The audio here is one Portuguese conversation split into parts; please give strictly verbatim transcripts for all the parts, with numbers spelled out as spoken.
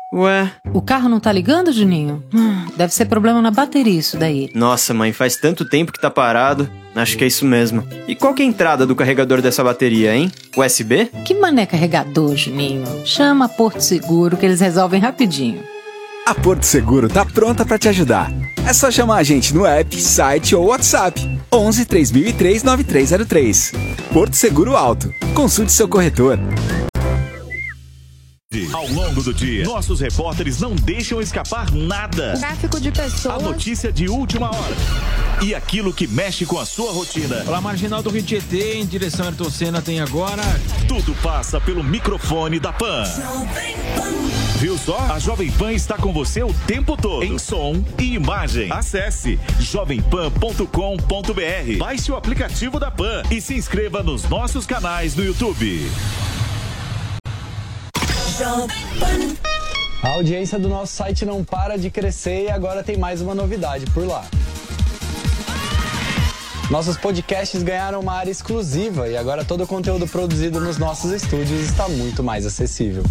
Ué? O carro não tá ligando, Juninho? Hum, deve ser problema na bateria isso daí. Nossa, mãe, faz tanto tempo que tá parado. Acho que é isso mesmo. E qual que é a entrada do carregador dessa bateria, hein? U S B? Que mané carregador, Juninho? Chama a Porto Seguro que eles resolvem rapidinho. A Porto Seguro tá pronta pra te ajudar. É só chamar a gente no app, site ou WhatsApp. onze, três mil e três, nove três zero três. Porto Seguro Auto. Consulte seu corretor. Ao longo do dia, nossos repórteres não deixam escapar nada. Tráfico de pessoas. A notícia de última hora. E aquilo que mexe com a sua rotina. Pela marginal do Rio Tietê, em direção a Ayrton Senna, tem agora... Tudo passa pelo microfone da Pan. Viu só? A Jovem Pan está com você o tempo todo. Em som e imagem. Acesse jovem pan ponto com ponto b r. Baixe o aplicativo da Pan e se inscreva nos nossos canais no YouTube. A audiência do nosso site não para de crescer e agora tem mais uma novidade por lá. Nossos podcasts ganharam uma área exclusiva e agora todo o conteúdo produzido nos nossos estúdios está muito mais acessível.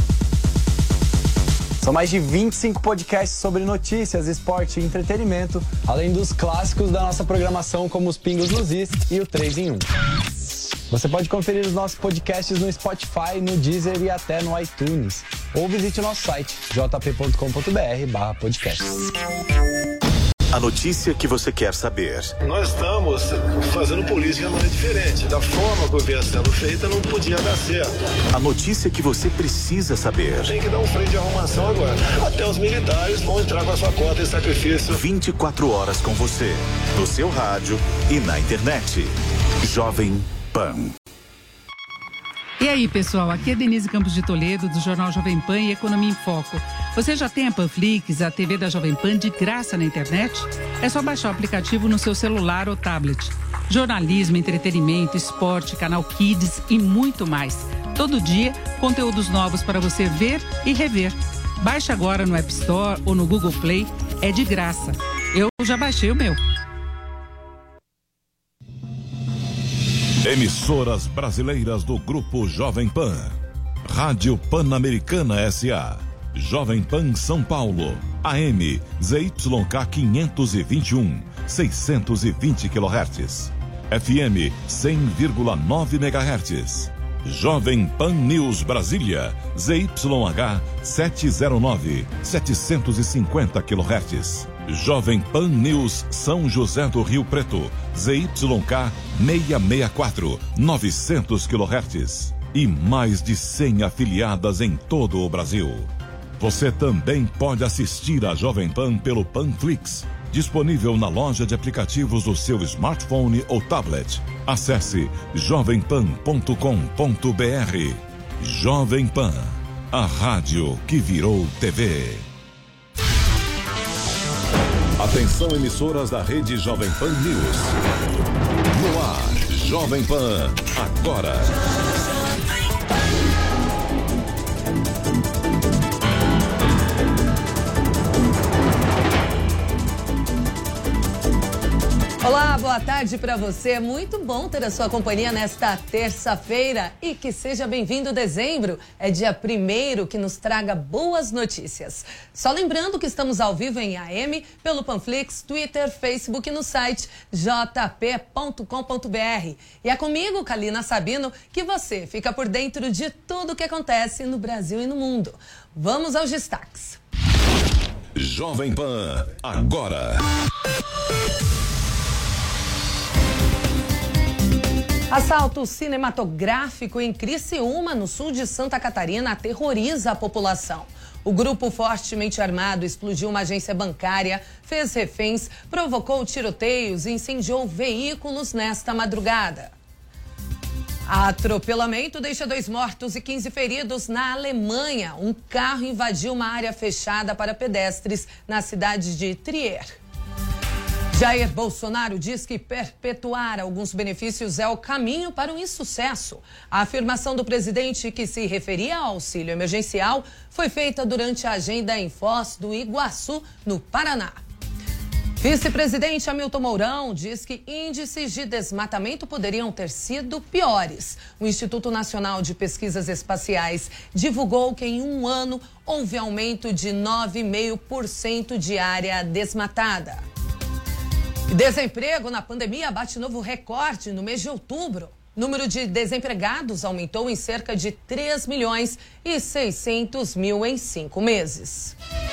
São mais de vinte e cinco podcasts sobre notícias, esporte e entretenimento, além dos clássicos da nossa programação como os Pingos nos Is e o três em um. Você pode conferir os nossos podcasts no Spotify, no Deezer e até no iTunes. Ou visite o nosso site, j p ponto com ponto b r barra podcasts. A notícia que você quer saber. Nós estamos fazendo política de maneira diferente. Da forma que vinha sendo feita, não podia dar certo. A notícia que você precisa saber. Tem que dar um freio de arrumação agora. Até os militares vão entrar com a sua cota de sacrifício. vinte e quatro horas com você, no seu rádio e na internet. Jovem Pan. E aí, pessoal, aqui é Denise Campos de Toledo, do Jornal Jovem Pan e Economia em Foco. Você já tem a Panflix, a T V da Jovem Pan de graça na internet? É só baixar o aplicativo no seu celular ou tablet. Jornalismo, entretenimento, esporte, canal Kids e muito mais. Todo dia, conteúdos novos para você ver e rever. Baixe agora no App Store ou no Google Play, é de graça. Eu já baixei o meu. Emissoras brasileiras do Grupo Jovem Pan. Rádio Pan-Americana S A. Jovem Pan São Paulo. A M Z Y K quinhentos e vinte e um, seiscentos e vinte quilohertz. F M cem vírgula nove megahertz. Jovem Pan News Brasília. Z Y H setecentos e nove, setecentos e cinquenta quilohertz. Jovem Pan News São José do Rio Preto, Z Y K seiscentos e sessenta e quatro, novecentos quilohertz. E mais de cem afiliadas em todo o Brasil. Você também pode assistir a Jovem Pan pelo Panflix, disponível na loja de aplicativos do seu smartphone ou tablet. Acesse jovem pan ponto com ponto b r. Jovem Pan, a rádio que virou T V. Atenção, emissoras da rede Jovem Pan News. No ar, Jovem Pan, agora. Olá, boa tarde para você. Muito bom ter a sua companhia nesta terça-feira e que seja bem-vindo dezembro. É dia primeiro que nos traga boas notícias. Só lembrando que estamos ao vivo em A M, pelo Panflix, Twitter, Facebook e no site j p ponto com ponto b r. E é comigo, Kalina Sabino, que você fica por dentro de tudo o que acontece no Brasil e no mundo. Vamos aos destaques. Jovem Pan, agora. Assalto cinematográfico em Criciúma, no sul de Santa Catarina, aterroriza a população. O grupo fortemente armado explodiu uma agência bancária, fez reféns, provocou tiroteios e incendiou veículos nesta madrugada. Atropelamento deixa dois mortos e quinze feridos na Alemanha. Um carro invadiu uma área fechada para pedestres na cidade de Trier. Jair Bolsonaro diz que perpetuar alguns benefícios é o caminho para o insucesso. A afirmação do presidente, que se referia ao auxílio emergencial, foi feita durante a agenda em Foz do Iguaçu, no Paraná. Vice-presidente Hamilton Mourão diz que índices de desmatamento poderiam ter sido piores. O Instituto Nacional de Pesquisas Espaciais divulgou que em um ano houve aumento de nove vírgula cinco por cento de área desmatada. Desemprego na pandemia bate novo recorde no mês de outubro. O número de desempregados aumentou em cerca de três milhões e seiscentos mil em cinco meses.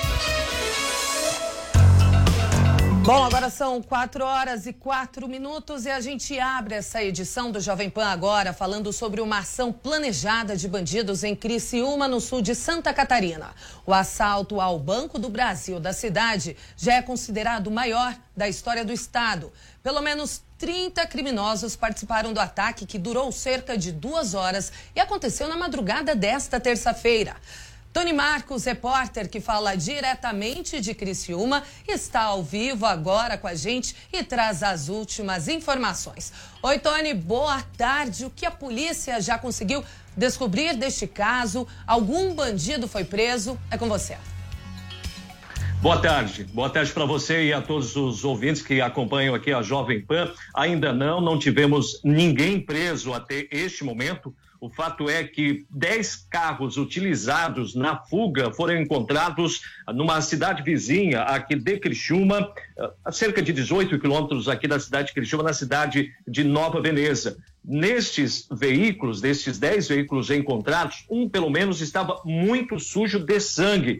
Bom, agora são quatro horas e quatro minutos e a gente abre essa edição do Jovem Pan agora falando sobre uma ação planejada de bandidos em Criciúma, no sul de Santa Catarina. O assalto ao Banco do Brasil da cidade já é considerado o maior da história do estado. Pelo menos trinta criminosos participaram do ataque, que durou cerca de duas horas e aconteceu na madrugada desta terça-feira. Tony Marcos, repórter que fala diretamente de Criciúma, está ao vivo agora com a gente e traz as últimas informações. Oi, Tony, boa tarde. O que a polícia já conseguiu descobrir deste caso? Algum bandido foi preso? É com você. Boa tarde. Boa tarde para você e a todos os ouvintes que acompanham aqui a Jovem Pan. Ainda não, não tivemos ninguém preso até este momento. O fato é que dez carros utilizados na fuga foram encontrados numa cidade vizinha aqui de Criciúma, a cerca de dezoito quilômetros aqui da cidade de Criciúma, na cidade de Nova Veneza. Nestes veículos, destes dez veículos encontrados, um pelo menos estava muito sujo de sangue.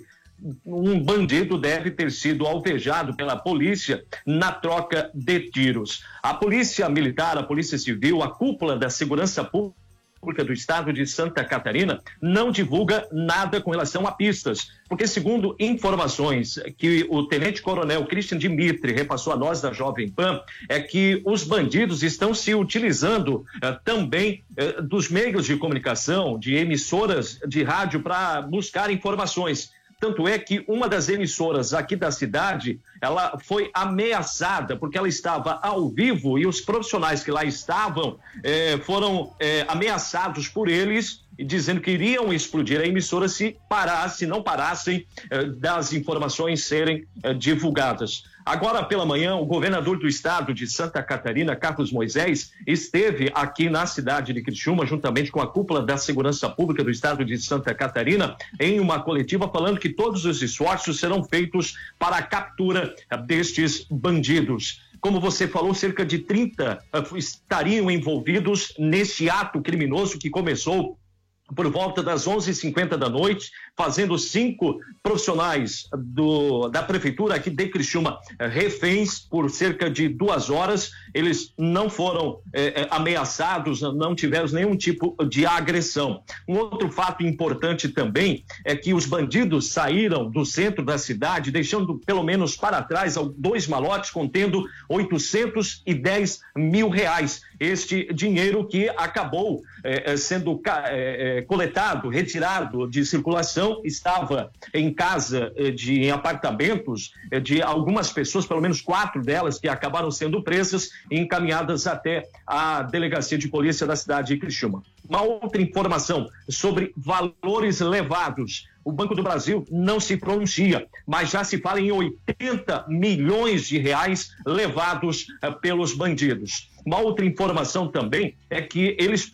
Um bandido deve ter sido alvejado pela polícia na troca de tiros. A polícia militar, a polícia civil, a cúpula da segurança pública do estado de Santa Catarina não divulga nada com relação a pistas, porque segundo informações que o tenente-coronel Christian Dimitri repassou a nós da Jovem Pan, é que os bandidos estão se utilizando eh, também eh, dos meios de comunicação, de emissoras de rádio para buscar informações. Tanto é que uma das emissoras aqui da cidade, ela foi ameaçada porque ela estava ao vivo e os profissionais que lá estavam eh, foram eh, ameaçados por eles, dizendo que iriam explodir a emissora se parasse, se não parassem eh, das informações serem eh, divulgadas. Agora pela manhã, o governador do estado de Santa Catarina, Carlos Moisés, esteve aqui na cidade de Criciúma, juntamente com a cúpula da segurança pública do estado de Santa Catarina, em uma coletiva falando que todos os esforços serão feitos para a captura destes bandidos. Como você falou, cerca de trinta uh, estariam envolvidos neste ato criminoso que começou por volta das onze e cinquenta da noite, fazendo cinco profissionais do, da prefeitura aqui de Criciúma eh, reféns por cerca de duas horas. Eles não foram eh, ameaçados, não tiveram nenhum tipo de agressão. Um outro fato importante também é que os bandidos saíram do centro da cidade, deixando pelo menos para trás dois malotes contendo oitocentos e dez mil reais. Este dinheiro que acabou eh, sendo eh, coletado, retirado de circulação, estava em casa, de, em apartamentos de algumas pessoas, pelo menos quatro delas, que acabaram sendo presas e encaminhadas até a delegacia de polícia da cidade de Criciúma. Uma outra informação sobre valores levados. O Banco do Brasil não se pronuncia, mas já se fala em oitenta milhões de reais levados uh, pelos bandidos. Uma outra informação também é que eles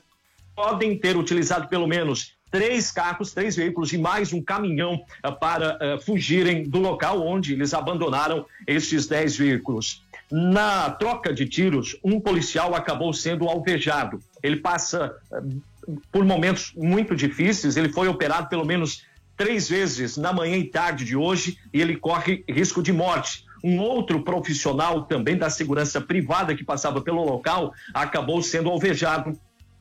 podem ter utilizado pelo menos três carros, três veículos e mais um caminhão uh, para uh, fugirem do local onde eles abandonaram esses dez veículos. Na troca de tiros, um policial acabou sendo alvejado. Ele passa uh, por momentos muito difíceis, ele foi operado pelo menos três vezes na manhã e tarde de hoje e ele corre risco de morte. Um outro profissional também da segurança privada que passava pelo local acabou sendo alvejado,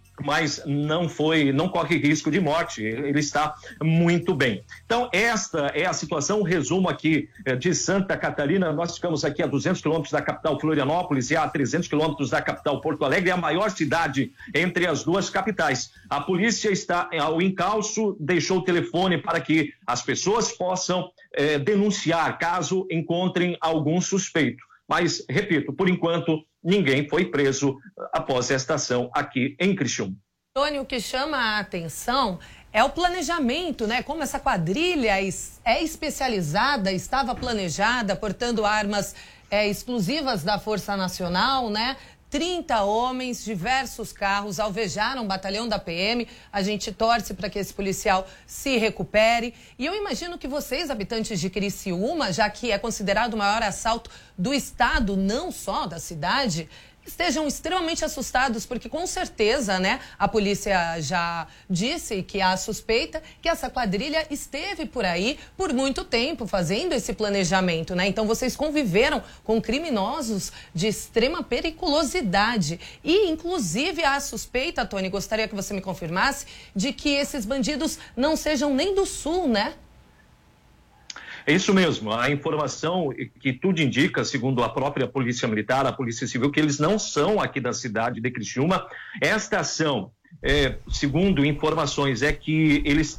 mas não foi, não corre risco de morte, ele está muito bem. Então, esta é a situação, um resumo aqui de Santa Catarina. Nós ficamos aqui a duzentos quilômetros da capital Florianópolis e a trezentos quilômetros da capital Porto Alegre, a maior cidade entre as duas capitais. A polícia está ao encalço, deixou o telefone para que as pessoas possam eh, denunciar caso encontrem algum suspeito. Mas, repito, por enquanto, ninguém foi preso após esta ação aqui em Criciúma. Tony, o que chama a atenção é o planejamento, né? Como essa quadrilha é especializada, estava planejada, portando armas é, exclusivas da Força Nacional, né? trinta homens, diversos carros alvejaram o batalhão da P M. A gente torce para que esse policial se recupere. E eu imagino que vocês, habitantes de Criciúma, já que é considerado o maior assalto do estado, não só da cidade, estejam extremamente assustados, porque com certeza, né, a polícia já disse que há suspeita que essa quadrilha esteve por aí por muito tempo fazendo esse planejamento, né? Então vocês conviveram com criminosos de extrema periculosidade e inclusive há suspeita, Tony, gostaria que você me confirmasse, de que esses bandidos não sejam nem do sul, né? É isso mesmo, a informação que tudo indica, segundo a própria Polícia Militar, a Polícia Civil, que eles não são aqui da cidade de Criciúma. Esta ação, é, segundo informações, é que eles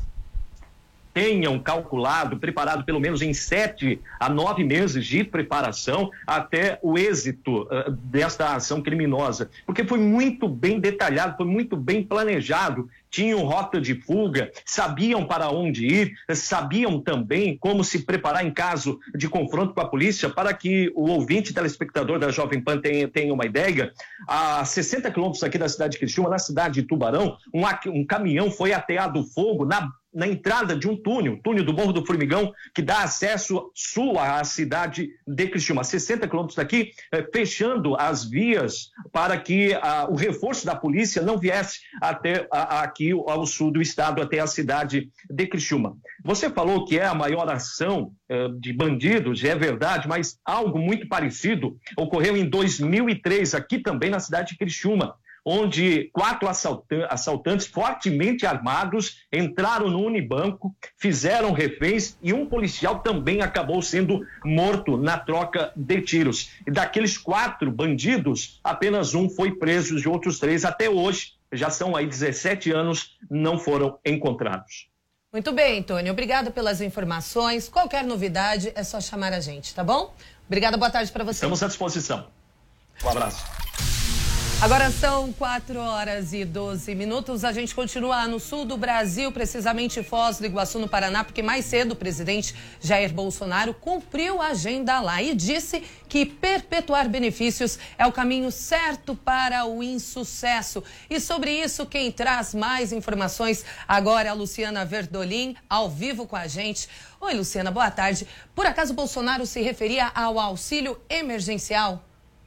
tenham calculado, preparado pelo menos em sete a nove meses de preparação até o êxito uh, desta ação criminosa, porque foi muito bem detalhado, foi muito bem planejado, tinham rota de fuga, sabiam para onde ir, sabiam também como se preparar em caso de confronto com a polícia. Para que o ouvinte telespectador da Jovem Pan tenha, tenha uma ideia, a sessenta quilômetros aqui da cidade de Criciúma, na cidade de Tubarão, um, um caminhão foi ateado fogo na na entrada de um túnel, túnel do Morro do Formigão, que dá acesso sul à cidade de Criciúma, sessenta quilômetros daqui, eh, fechando as vias para que ah, o reforço da polícia não viesse até ah, aqui ao sul do estado, até a cidade de Criciúma. Você falou que é a maior ação eh, de bandidos, é verdade, mas algo muito parecido ocorreu em dois mil e três, aqui também na cidade de Criciúma, onde quatro assaltantes fortemente armados entraram no Unibanco, fizeram reféns e um policial também acabou sendo morto na troca de tiros. E daqueles quatro bandidos, apenas um foi preso e outros três até hoje, já são aí dezessete anos, não foram encontrados. Muito bem, Tony. Obrigada pelas informações. Qualquer novidade é só chamar a gente, tá bom? Obrigada, boa tarde para você. Estamos à disposição. Um abraço. Agora são quatro horas e doze minutos. A gente continua no sul do Brasil, precisamente Foz do Iguaçu, no Paraná, porque mais cedo o presidente Jair Bolsonaro cumpriu a agenda lá e disse que perpetuar benefícios é o caminho certo para o insucesso. E sobre isso, quem traz mais informações agora é a Luciana Verdolim, ao vivo com a gente. Oi, Luciana, boa tarde. Por acaso Bolsonaro se referia ao auxílio emergencial?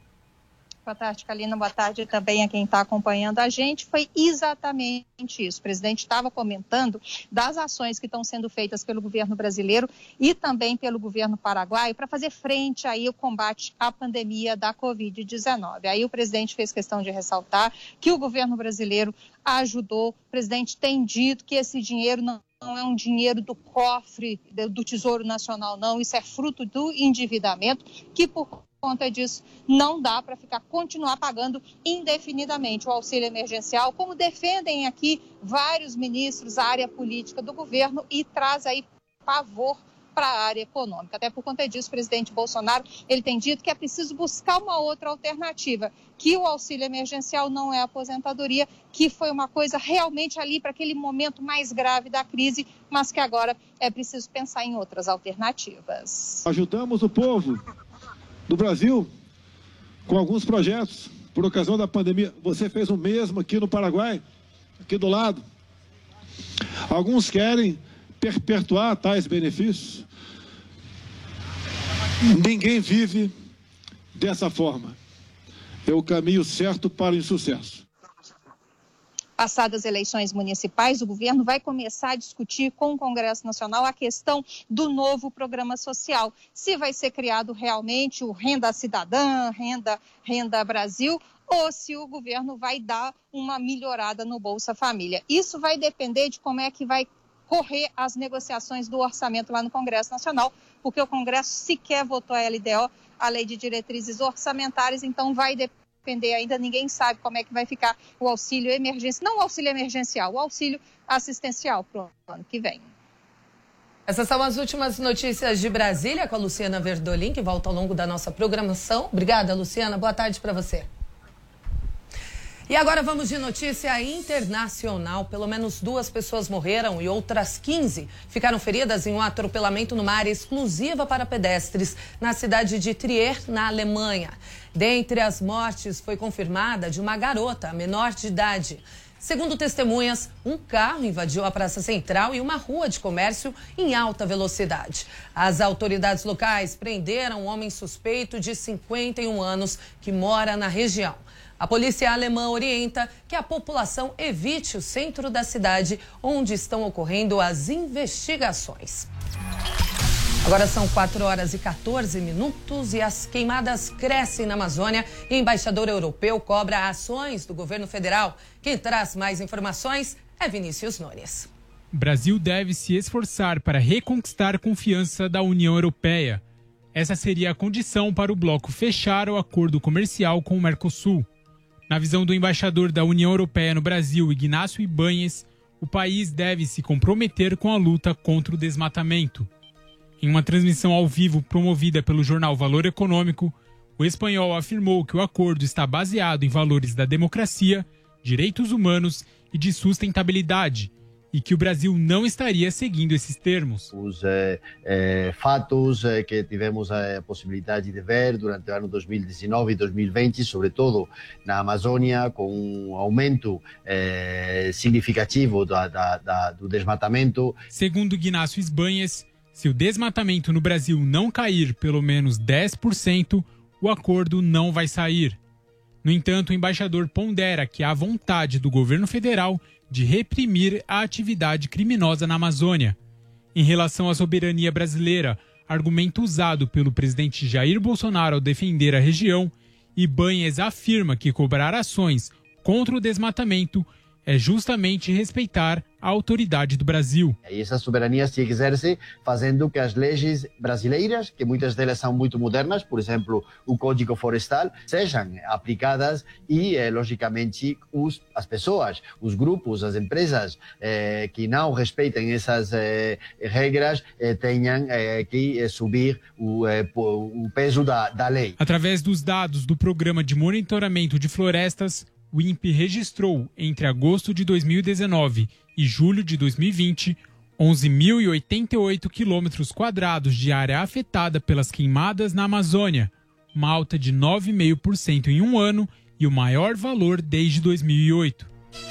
Boa tarde, Kalina. Boa tarde também a quem está acompanhando a gente. Foi exatamente isso. O presidente estava comentando das ações que estão sendo feitas pelo governo brasileiro e também pelo governo paraguaio para fazer frente aí ao combate à pandemia da covid dezenove. Aí o presidente fez questão de ressaltar que o governo brasileiro ajudou. O presidente tem dito que esse dinheiro não Não é um dinheiro do cofre do Tesouro Nacional, não. Isso é fruto do endividamento, que por conta disso não dá para ficar continuar pagando indefinidamente o auxílio emergencial, como defendem aqui vários ministros da área política do governo e traz aí pavor para a área econômica. Até por conta disso, o presidente Bolsonaro, ele tem dito que é preciso buscar uma outra alternativa, que o auxílio emergencial não é aposentadoria, que foi uma coisa realmente ali para aquele momento mais grave da crise, mas que agora é preciso pensar em outras alternativas. Ajudamos o povo do Brasil com alguns projetos por ocasião da pandemia. Você fez o mesmo aqui no Paraguai, aqui do lado. Alguns querem perpetuar tais benefícios. Ninguém vive dessa forma. É o caminho certo para o insucesso. Passadas as eleições municipais, o governo vai começar a discutir com o Congresso Nacional a questão do novo programa social. Se vai ser criado realmente o Renda Cidadã, Renda, Renda Brasil, ou se o governo vai dar uma melhorada no Bolsa Família. Isso vai depender de como é que vai correr as negociações do orçamento lá no Congresso Nacional, porque o Congresso sequer votou a L D O, a Lei de Diretrizes Orçamentárias, então vai depender. Ainda ninguém sabe como é que vai ficar o auxílio emergencial, não o auxílio emergencial, o auxílio assistencial para o ano que vem. Essas são as últimas notícias de Brasília com a Luciana Verdolim, que volta ao longo da nossa programação. Obrigada, Luciana. Boa tarde para você. E agora vamos de notícia internacional. Pelo menos duas pessoas morreram e outras quinze ficaram feridas em um atropelamento numa área exclusiva para pedestres na cidade de Trier, na Alemanha. Dentre as mortes foi confirmada de uma garota menor de idade. Segundo testemunhas, um carro invadiu a praça central e uma rua de comércio em alta velocidade. As autoridades locais prenderam um homem suspeito de cinquenta e um anos que mora na região. A polícia alemã orienta que a população evite o centro da cidade, onde estão ocorrendo as investigações. Agora são quatro horas e quatorze minutos e as queimadas crescem na Amazônia e o embaixador europeu cobra ações do governo federal. Quem traz mais informações é Vinícius Nunes. O Brasil deve se esforçar para reconquistar a confiança da União Europeia. Essa seria a condição para o bloco fechar o acordo comercial com o Mercosul. Na visão do embaixador da União Europeia no Brasil, Ignácio Ibáñez, o país deve se comprometer com a luta contra o desmatamento. Em uma transmissão ao vivo promovida pelo jornal Valor Econômico, o espanhol afirmou que o acordo está baseado em valores da democracia, direitos humanos e de sustentabilidade, e que o Brasil não estaria seguindo esses termos. Os eh, eh, fatos eh, que tivemos a possibilidade de ver durante o ano dois mil e dezenove e dois mil e vinte, sobretudo na Amazônia, com um aumento eh, significativo da, da, da, do desmatamento. Segundo Ignácio Ibáñez, se o desmatamento no Brasil não cair pelo menos dez por cento, o acordo não vai sair. No entanto, o embaixador pondera que há vontade do governo federal de reprimir a atividade criminosa na Amazônia. Em relação à soberania brasileira, argumento usado pelo presidente Jair Bolsonaro ao defender a região, Ibáñez afirma que cobrar ações contra o desmatamento é justamente respeitar a autoridade do Brasil. E essa soberania se exerce fazendo que as leis brasileiras, que muitas delas são muito modernas, por exemplo, o Código Florestal, sejam aplicadas e, eh, logicamente, os, as pessoas, os grupos, as empresas eh, que não respeitem essas eh, regras eh, tenham eh, que eh, subir o, eh, o peso da, da lei. Através dos dados do Programa de Monitoramento de Florestas, o INPE registrou, entre agosto de dois mil e dezenove e julho de dois mil e vinte, onze mil e oitenta e oito quilômetros quadrados de área afetada pelas queimadas na Amazônia, uma alta de nove vírgula cinco por cento em um ano e o maior valor desde dois mil e oito.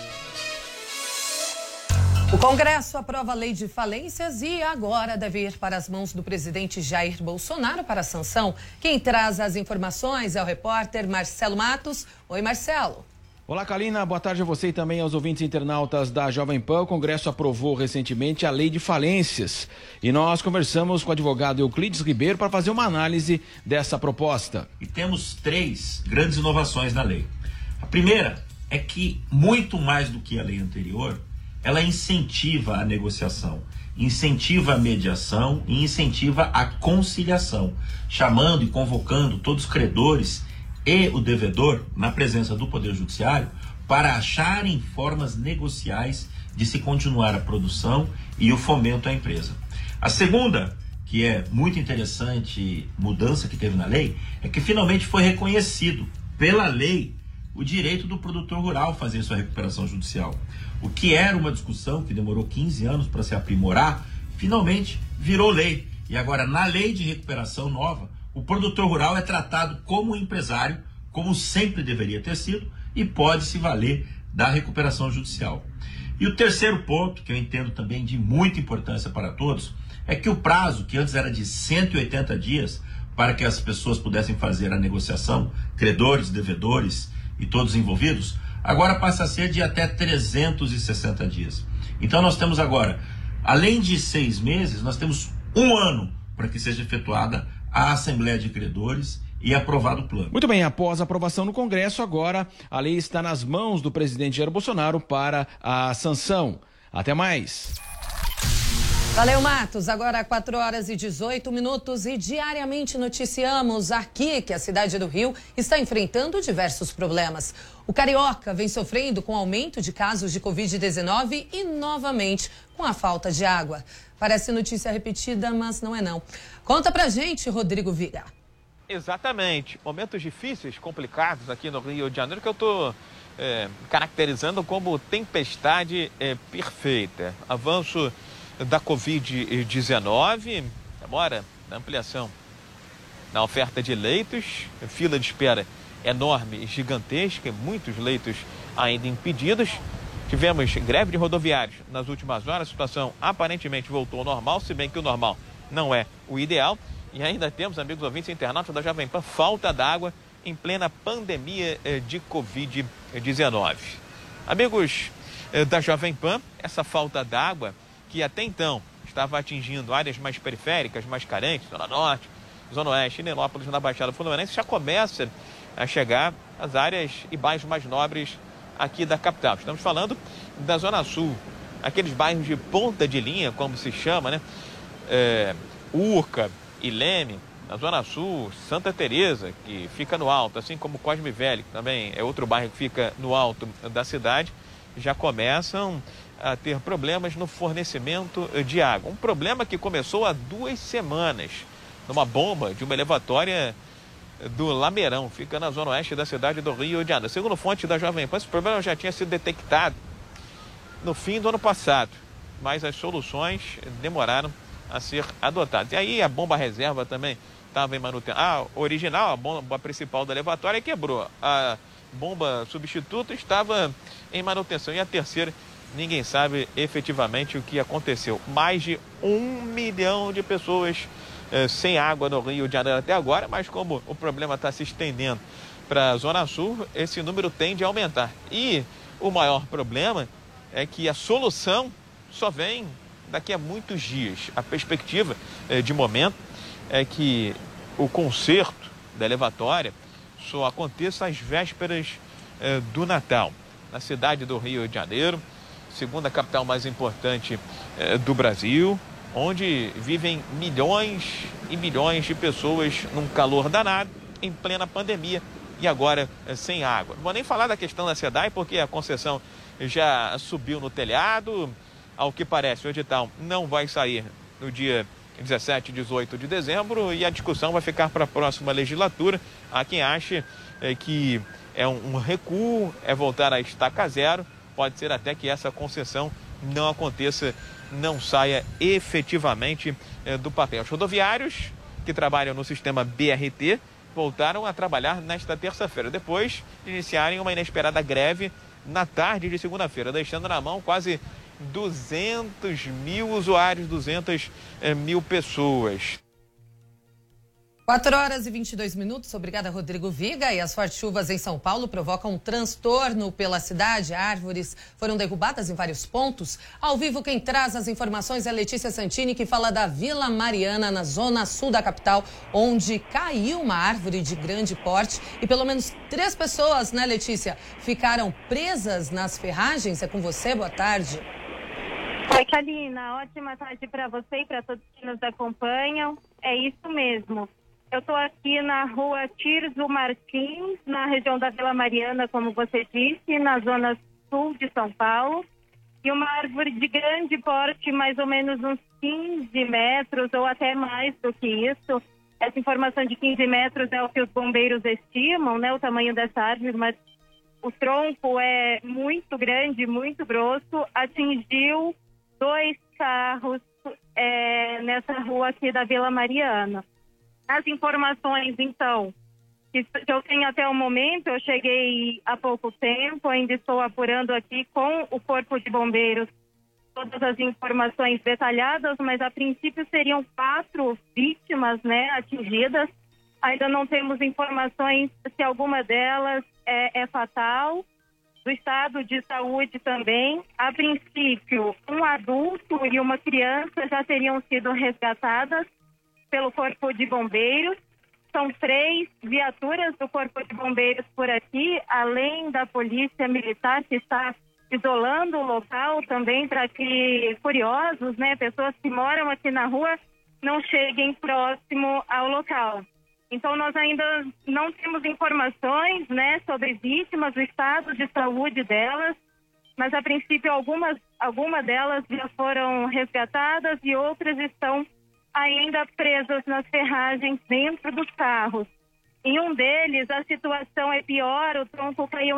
O Congresso aprova a lei de falências e agora deve ir para as mãos do presidente Jair Bolsonaro para a sanção. Quem traz as informações é o repórter Marcelo Matos. Oi, Marcelo. Olá, Kalina. Boa tarde a você e também aos ouvintes internautas da Jovem Pan. O Congresso aprovou recentemente a Lei de Falências e nós conversamos com o advogado Euclides Ribeiro para fazer uma análise dessa proposta. E temos três grandes inovações na lei. A primeira é que, muito mais do que a lei anterior, ela incentiva a negociação, incentiva a mediação e incentiva a conciliação, chamando e convocando todos os credores e o devedor, na presença do Poder Judiciário, para acharem formas negociais de se continuar a produção e o fomento à empresa. A segunda, que é muito interessante, mudança que teve na lei, é que finalmente foi reconhecido pela lei o direito do produtor rural fazer sua recuperação judicial. O que era uma discussão que demorou quinze anos para se aprimorar, finalmente virou lei. E agora, na lei de recuperação nova, o produtor rural é tratado como um empresário, como sempre deveria ter sido, e pode se valer da recuperação judicial. E o terceiro ponto, que eu entendo também de muita importância para todos, é que o prazo, que antes era de cento e oitenta dias, para que as pessoas pudessem fazer a negociação, credores, devedores e todos envolvidos, agora passa a ser de até trezentos e sessenta dias. Então nós temos agora, além de seis meses, nós temos um ano para que seja efetuada a Assembleia de Credores e aprovado o plano. Muito bem, após a aprovação no Congresso, agora a lei está nas mãos do presidente Jair Bolsonaro para a sanção. Até mais. Valeu, Matos. Agora quatro horas e dezoito minutos e diariamente noticiamos aqui que a cidade do Rio está enfrentando diversos problemas. O Carioca vem sofrendo com aumento de casos de covid dezenove e novamente com a falta de água. Parece notícia repetida, mas não é não. Conta pra gente, Rodrigo Viga. Exatamente. Momentos difíceis, complicados aqui no Rio de Janeiro, que eu tô é, caracterizando como tempestade é, perfeita. Avanço da covid dezenove, demora na ampliação na oferta de leitos, fila de espera enorme, gigantesca, muitos leitos ainda impedidos. Tivemos greve de rodoviários nas últimas horas, a situação aparentemente voltou ao normal, se bem que o normal não é o ideal. E ainda temos, amigos ouvintes internautas da Jovem Pan, falta d'água em plena pandemia de covid dezenove. Amigos da Jovem Pan, essa falta d'água, que até então estava atingindo áreas mais periféricas, mais carentes, Zona Norte, Zona Oeste, Nilópolis, na Baixada Fluminense, já começa a chegar às áreas e bairros mais nobres aqui da capital. Estamos falando da Zona Sul, aqueles bairros de ponta de linha, como se chama, né? É, Urca e Leme, na Zona Sul, Santa Teresa, que fica no alto, assim como Cosme Velho, que também é outro bairro que fica no alto da cidade, já começam a ter problemas no fornecimento de água. Um problema que começou há duas semanas, numa bomba de uma elevatória do Lameirão, fica na zona oeste da cidade do Rio de Janeiro. Segundo fonte da Jovem Pan, esse problema já tinha sido detectado no fim do ano passado, mas as soluções demoraram a ser adotadas. E aí a bomba reserva também estava em manutenção. A original, a bomba principal da elevatória, quebrou. A bomba substituta estava em manutenção. E a terceira, ninguém sabe efetivamente o que aconteceu. Mais de um milhão de pessoas eh, sem água no Rio de Janeiro até agora, mas como o problema está se estendendo para a Zona Sul, esse número tende a aumentar. E o maior problema é que a solução só vem daqui a muitos dias. A perspectiva eh, de momento é que o conserto da elevatória só aconteça às vésperas eh, do Natal. Na cidade do Rio de Janeiro, segunda capital mais importante eh, do Brasil, onde vivem milhões e milhões de pessoas num calor danado, em plena pandemia e agora eh, sem água. Não vou nem falar da questão da SEDAI, porque a concessão já subiu no telhado. Ao que parece, o edital não vai sair no dia dezessete e dezoito de dezembro e a discussão vai ficar para a próxima legislatura. Há quem ache é, que é um, um recuo, é voltar a estaca zero. Pode ser até que essa concessão não aconteça, não saia efetivamente é, do papel. Os rodoviários que trabalham no sistema B R T voltaram a trabalhar nesta terça-feira, depois de iniciarem uma inesperada greve na tarde de segunda-feira, deixando na mão quase duzentos mil usuários, duzentas mil pessoas. quatro horas e vinte e dois minutos. Obrigada, Rodrigo Viga. E as fortes chuvas em São Paulo provocam um transtorno pela cidade. Árvores foram derrubadas em vários pontos. Ao vivo, quem traz as informações é Letícia Santini, que fala da Vila Mariana, na zona sul da capital, onde caiu uma árvore de grande porte e pelo menos três pessoas, né, Letícia, ficaram presas nas ferragens. É com você, boa tarde. Oi, Kalina. Ótima tarde para você e para todos que nos acompanham. É isso mesmo. Eu estou aqui na rua Tirso Martins, na região da Vila Mariana, como você disse, na zona sul de São Paulo. E uma árvore de grande porte, mais ou menos uns quinze metros ou até mais do que isso. Essa informação de quinze metros é o que os bombeiros estimam, né, o tamanho dessa árvore, mas o tronco é muito grande, muito grosso, atingiu dois carros é, nessa rua aqui da Vila Mariana. As informações, então, que eu tenho até o momento, eu cheguei há pouco tempo, ainda estou apurando aqui com o Corpo de Bombeiros todas as informações detalhadas, mas a princípio seriam quatro vítimas, né, atingidas. Ainda não temos informações se alguma delas é, é fatal. Do estado de saúde também. A princípio, um adulto e uma criança já teriam sido resgatadas pelo Corpo de Bombeiros. São três viaturas do Corpo de Bombeiros por aqui, além da Polícia Militar, que está isolando o local também para que curiosos, né, pessoas que moram aqui na rua, não cheguem próximo ao local. Então, nós ainda não temos informações, né, sobre vítimas, o estado de saúde delas, mas, a princípio, algumas, algumas delas já foram resgatadas e outras estão ainda presas nas ferragens dentro dos carros. Em um deles, a situação é pior, o tronco caiu em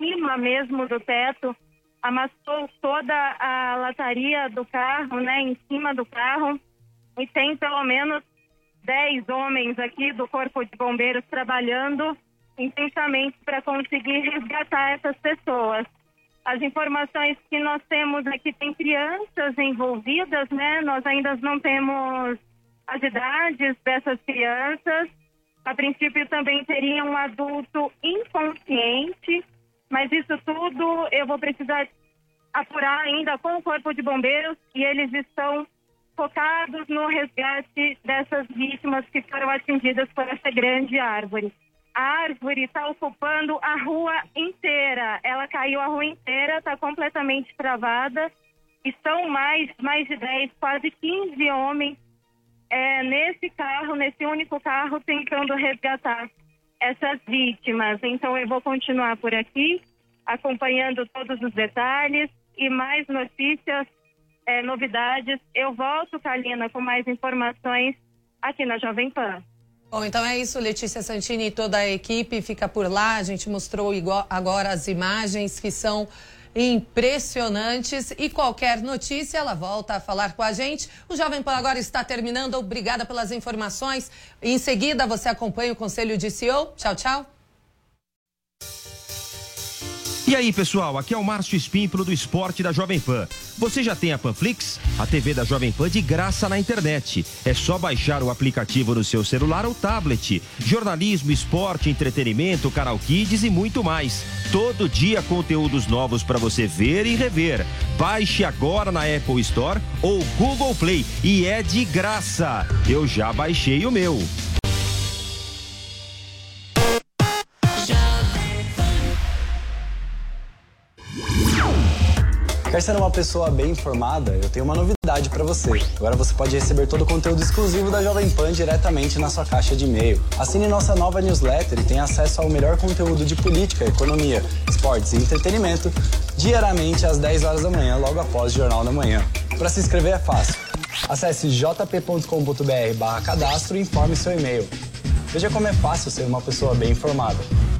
cima mesmo do teto, amassou toda a lataria do carro, né, em cima do carro, e tem pelo menos dez homens aqui do Corpo de Bombeiros trabalhando intensamente para conseguir resgatar essas pessoas. As informações que nós temos é que tem crianças envolvidas, né? Nós ainda não temos as idades dessas crianças. A princípio também teria um adulto inconsciente, mas isso tudo eu vou precisar apurar ainda com o Corpo de Bombeiros e eles estão focados no resgate dessas vítimas que foram atingidas por essa grande árvore. A árvore está ocupando a rua inteira. Ela caiu a rua inteira, está completamente travada. Estão mais, mais de dez, quase quinze homens é, nesse carro, nesse único carro, tentando resgatar essas vítimas. Então eu vou continuar por aqui, acompanhando todos os detalhes e mais notícias, é, novidades. Eu volto, Kalina, com mais informações aqui na Jovem Pan. Bom, então é isso, Letícia Santini e toda a equipe fica por lá. A gente mostrou igual, agora as imagens que são impressionantes e qualquer notícia ela volta a falar com a gente. O Jovem Pan agora está terminando. Obrigada pelas informações. Em seguida você acompanha o Conselho de C E O. Tchau, tchau. E aí, pessoal, aqui é o Márcio Espímpolo do Esporte da Jovem Pan. Você já tem a Panflix? A T V da Jovem Pan de graça na internet. É só baixar o aplicativo no seu celular ou tablet. Jornalismo, esporte, entretenimento, canal Kids e muito mais. Todo dia conteúdos novos para você ver e rever. Baixe agora na Apple Store ou Google Play e é de graça. Eu já baixei o meu. Quer ser uma pessoa bem informada? Eu tenho uma novidade para você. Agora você pode receber todo o conteúdo exclusivo da Jovem Pan diretamente na sua caixa de e-mail. Assine nossa nova newsletter e tenha acesso ao melhor conteúdo de política, economia, esportes e entretenimento diariamente às dez horas da manhã, logo após o Jornal da Manhã. Para se inscrever é fácil. Acesse j p ponto com ponto b r barra cadastro e informe seu e-mail. Veja como é fácil ser uma pessoa bem informada.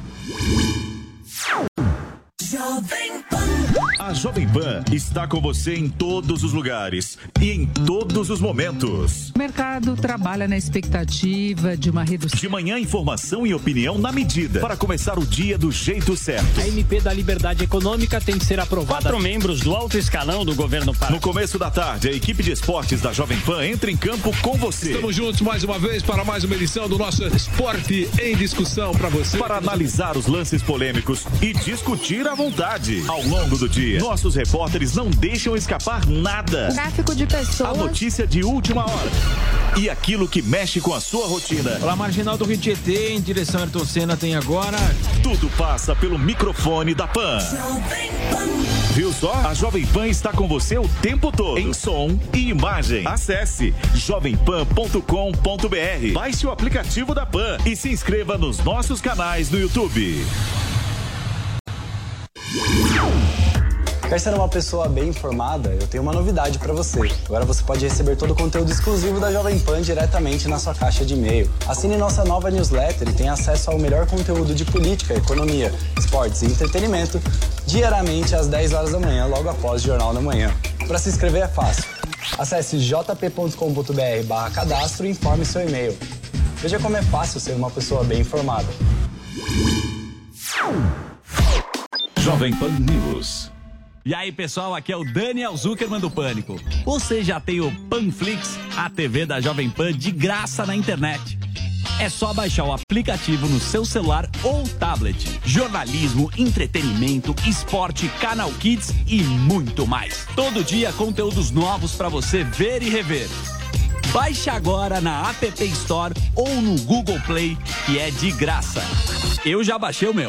Jovem Pan. A Jovem Pan está com você em todos os lugares e em todos os momentos. O mercado trabalha na expectativa de uma redução. De manhã, informação e opinião na medida para começar o dia do jeito certo. A M P da Liberdade Econômica tem que ser aprovada. Quatro membros do alto escalão do governo Pará. No começo da tarde, a equipe de esportes da Jovem Pan entra em campo com você. Estamos juntos mais uma vez para mais uma edição do nosso Esporte em Discussão para você. Para analisar os lances polêmicos e discutir à vontade. Ao longo do dia, nossos repórteres não deixam escapar nada. Tráfico de pessoas. A notícia de última hora. E aquilo que mexe com a sua rotina. Olá, Marginal do Rio Tietê, em direção a Ayrton Senna, tem agora... Tudo passa pelo microfone da Pan. Viu só? A Jovem Pan está com você o tempo todo. Em som e imagem. Acesse jovem pan ponto com ponto b r. Baixe o aplicativo da Pan e se inscreva nos nossos canais no YouTube. Quer ser uma pessoa bem informada? Eu tenho uma novidade para você. Agora você pode receber todo o conteúdo exclusivo da Jovem Pan diretamente na sua caixa de e-mail. Assine nossa nova newsletter e tenha acesso ao melhor conteúdo de política, economia, esportes e entretenimento diariamente às dez horas da manhã, logo após o Jornal da Manhã. Para se inscrever é fácil. Acesse j p ponto com ponto b r barra cadastro e informe seu e-mail. Veja como é fácil ser uma pessoa bem informada. Jovem Pan News. E aí, pessoal, aqui é o Daniel Zuckerman do Pânico. Você já tem o Panflix, a T V da Jovem Pan de graça na internet. É só baixar o aplicativo no seu celular ou tablet. Jornalismo, entretenimento, esporte, canal Kids e muito mais. Todo dia conteúdos novos para você ver e rever. Baixe agora na App Store ou no Google Play, que é de graça. Eu já baixei o meu.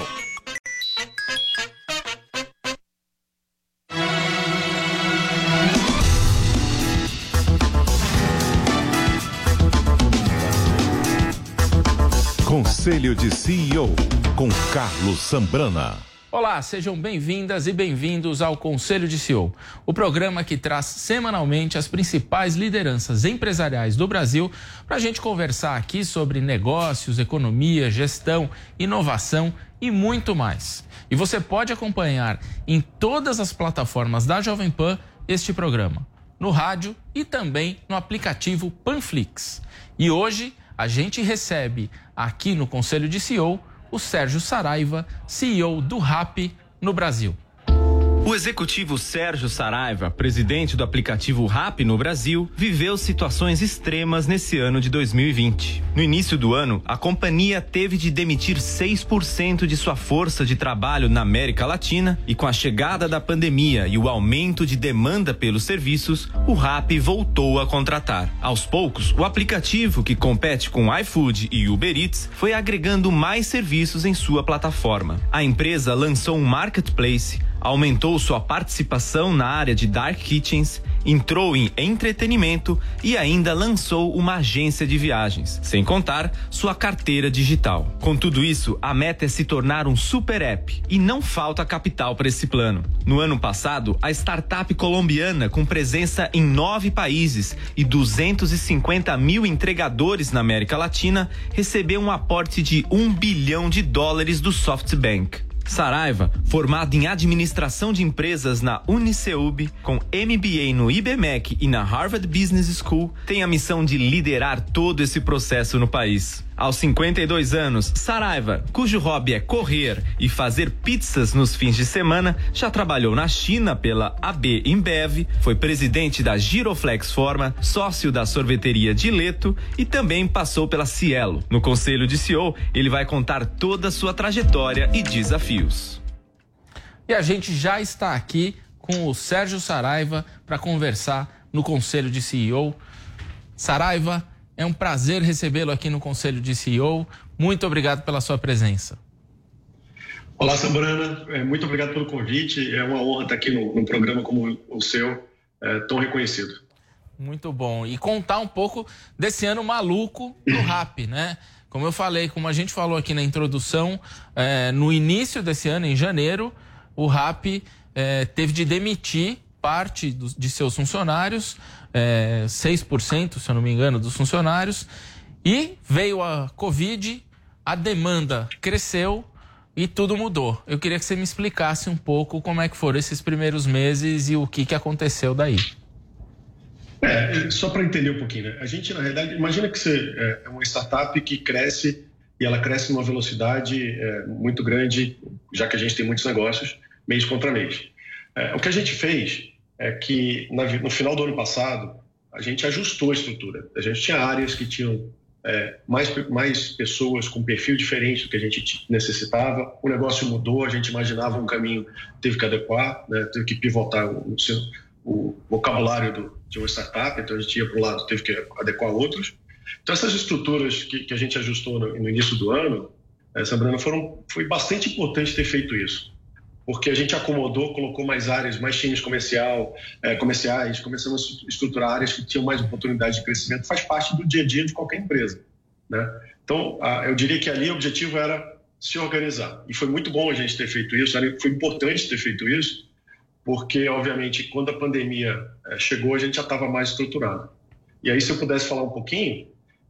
Conselho de C E O, com Carlos Sambrana. Olá, sejam bem-vindas e bem-vindos ao Conselho de C E O, o programa que traz semanalmente as principais lideranças empresariais do Brasil para a gente conversar aqui sobre negócios, economia, gestão, inovação e muito mais. E você pode acompanhar em todas as plataformas da Jovem Pan este programa, no rádio e também no aplicativo Panflix. E hoje a gente recebe aqui no Conselho de C E O o Sérgio Saraiva, C E O do Rappi no Brasil. O executivo Sérgio Saraiva, presidente do aplicativo Rappi no Brasil, viveu situações extremas nesse ano de dois mil e vinte. No início do ano, a companhia teve de demitir seis por cento de sua força de trabalho na América Latina e com a chegada da pandemia e o aumento de demanda pelos serviços, o Rappi voltou a contratar. Aos poucos, o aplicativo, que compete com iFood e Uber Eats, foi agregando mais serviços em sua plataforma. A empresa lançou um marketplace, aumentou sua participação na área de dark kitchens, entrou em entretenimento e ainda lançou uma agência de viagens, sem contar sua carteira digital. Com tudo isso, a meta é se tornar um super app e não falta capital para esse plano. No ano passado, a startup colombiana, com presença em nove países e duzentos e cinquenta mil entregadores na América Latina, recebeu um aporte de um bilhão de dólares do SoftBank. Saraiva, formado em administração de empresas na Uniceub, com M B A no I B M E C e na Harvard Business School, tem a missão de liderar todo esse processo no país. Aos cinquenta e dois anos, Saraiva, cujo hobby é correr e fazer pizzas nos fins de semana, já trabalhou na China pela A B InBev, foi presidente da Giroflex Forma, sócio da sorveteria Dileto e também passou pela Cielo. No Conselho de C E O, ele vai contar toda a sua trajetória e desafios. E a gente já está aqui com o Sérgio Saraiva para conversar no Conselho de C E O. Saraiva, é um prazer recebê-lo aqui no Conselho de C E O. Muito obrigado pela sua presença. Olá, Sambrana. É, muito obrigado pelo convite. É uma honra estar aqui no, num programa como o seu, é, tão reconhecido. Muito bom. E contar um pouco desse ano maluco do Rappi, né? Como eu falei, como a gente falou aqui na introdução, é, no início desse ano, em janeiro, o Rappi é, teve de demitir parte do, de seus funcionários, é, seis por cento, se eu não me engano, dos funcionários, e veio a Covid, a demanda cresceu e tudo mudou. Eu queria que você me explicasse um pouco como é que foram esses primeiros meses e o que, que aconteceu daí. É, só para entender um pouquinho, né? A gente, na realidade, imagina que você é uma startup que cresce e ela cresce numa velocidade é, muito grande, já que a gente tem muitos negócios, mês contra mês. É, o que a gente fez é que na, no final do ano passado a gente ajustou a estrutura. A gente tinha áreas que tinham é, mais, mais pessoas com perfil diferente do que a gente necessitava. O negócio mudou, a gente imaginava um caminho, teve que adequar, né, teve que pivotar o, o vocabulário do, de uma startup, então a gente ia para um lado, teve que adequar outros. Então essas estruturas que, que a gente ajustou no, no início do ano, é, Sambrana, foram, foi bastante importante ter feito isso. Porque a gente acomodou, colocou mais áreas, mais times comercial, é, comerciais, começamos a estruturar áreas que tinham mais oportunidade de crescimento, faz parte do dia a dia de qualquer empresa, né? Então, a, eu diria que ali o objetivo era se organizar. E foi muito bom a gente ter feito isso, foi importante ter feito isso, porque, obviamente, quando a pandemia é, chegou, a gente já estava mais estruturado. E aí, se eu pudesse falar um pouquinho,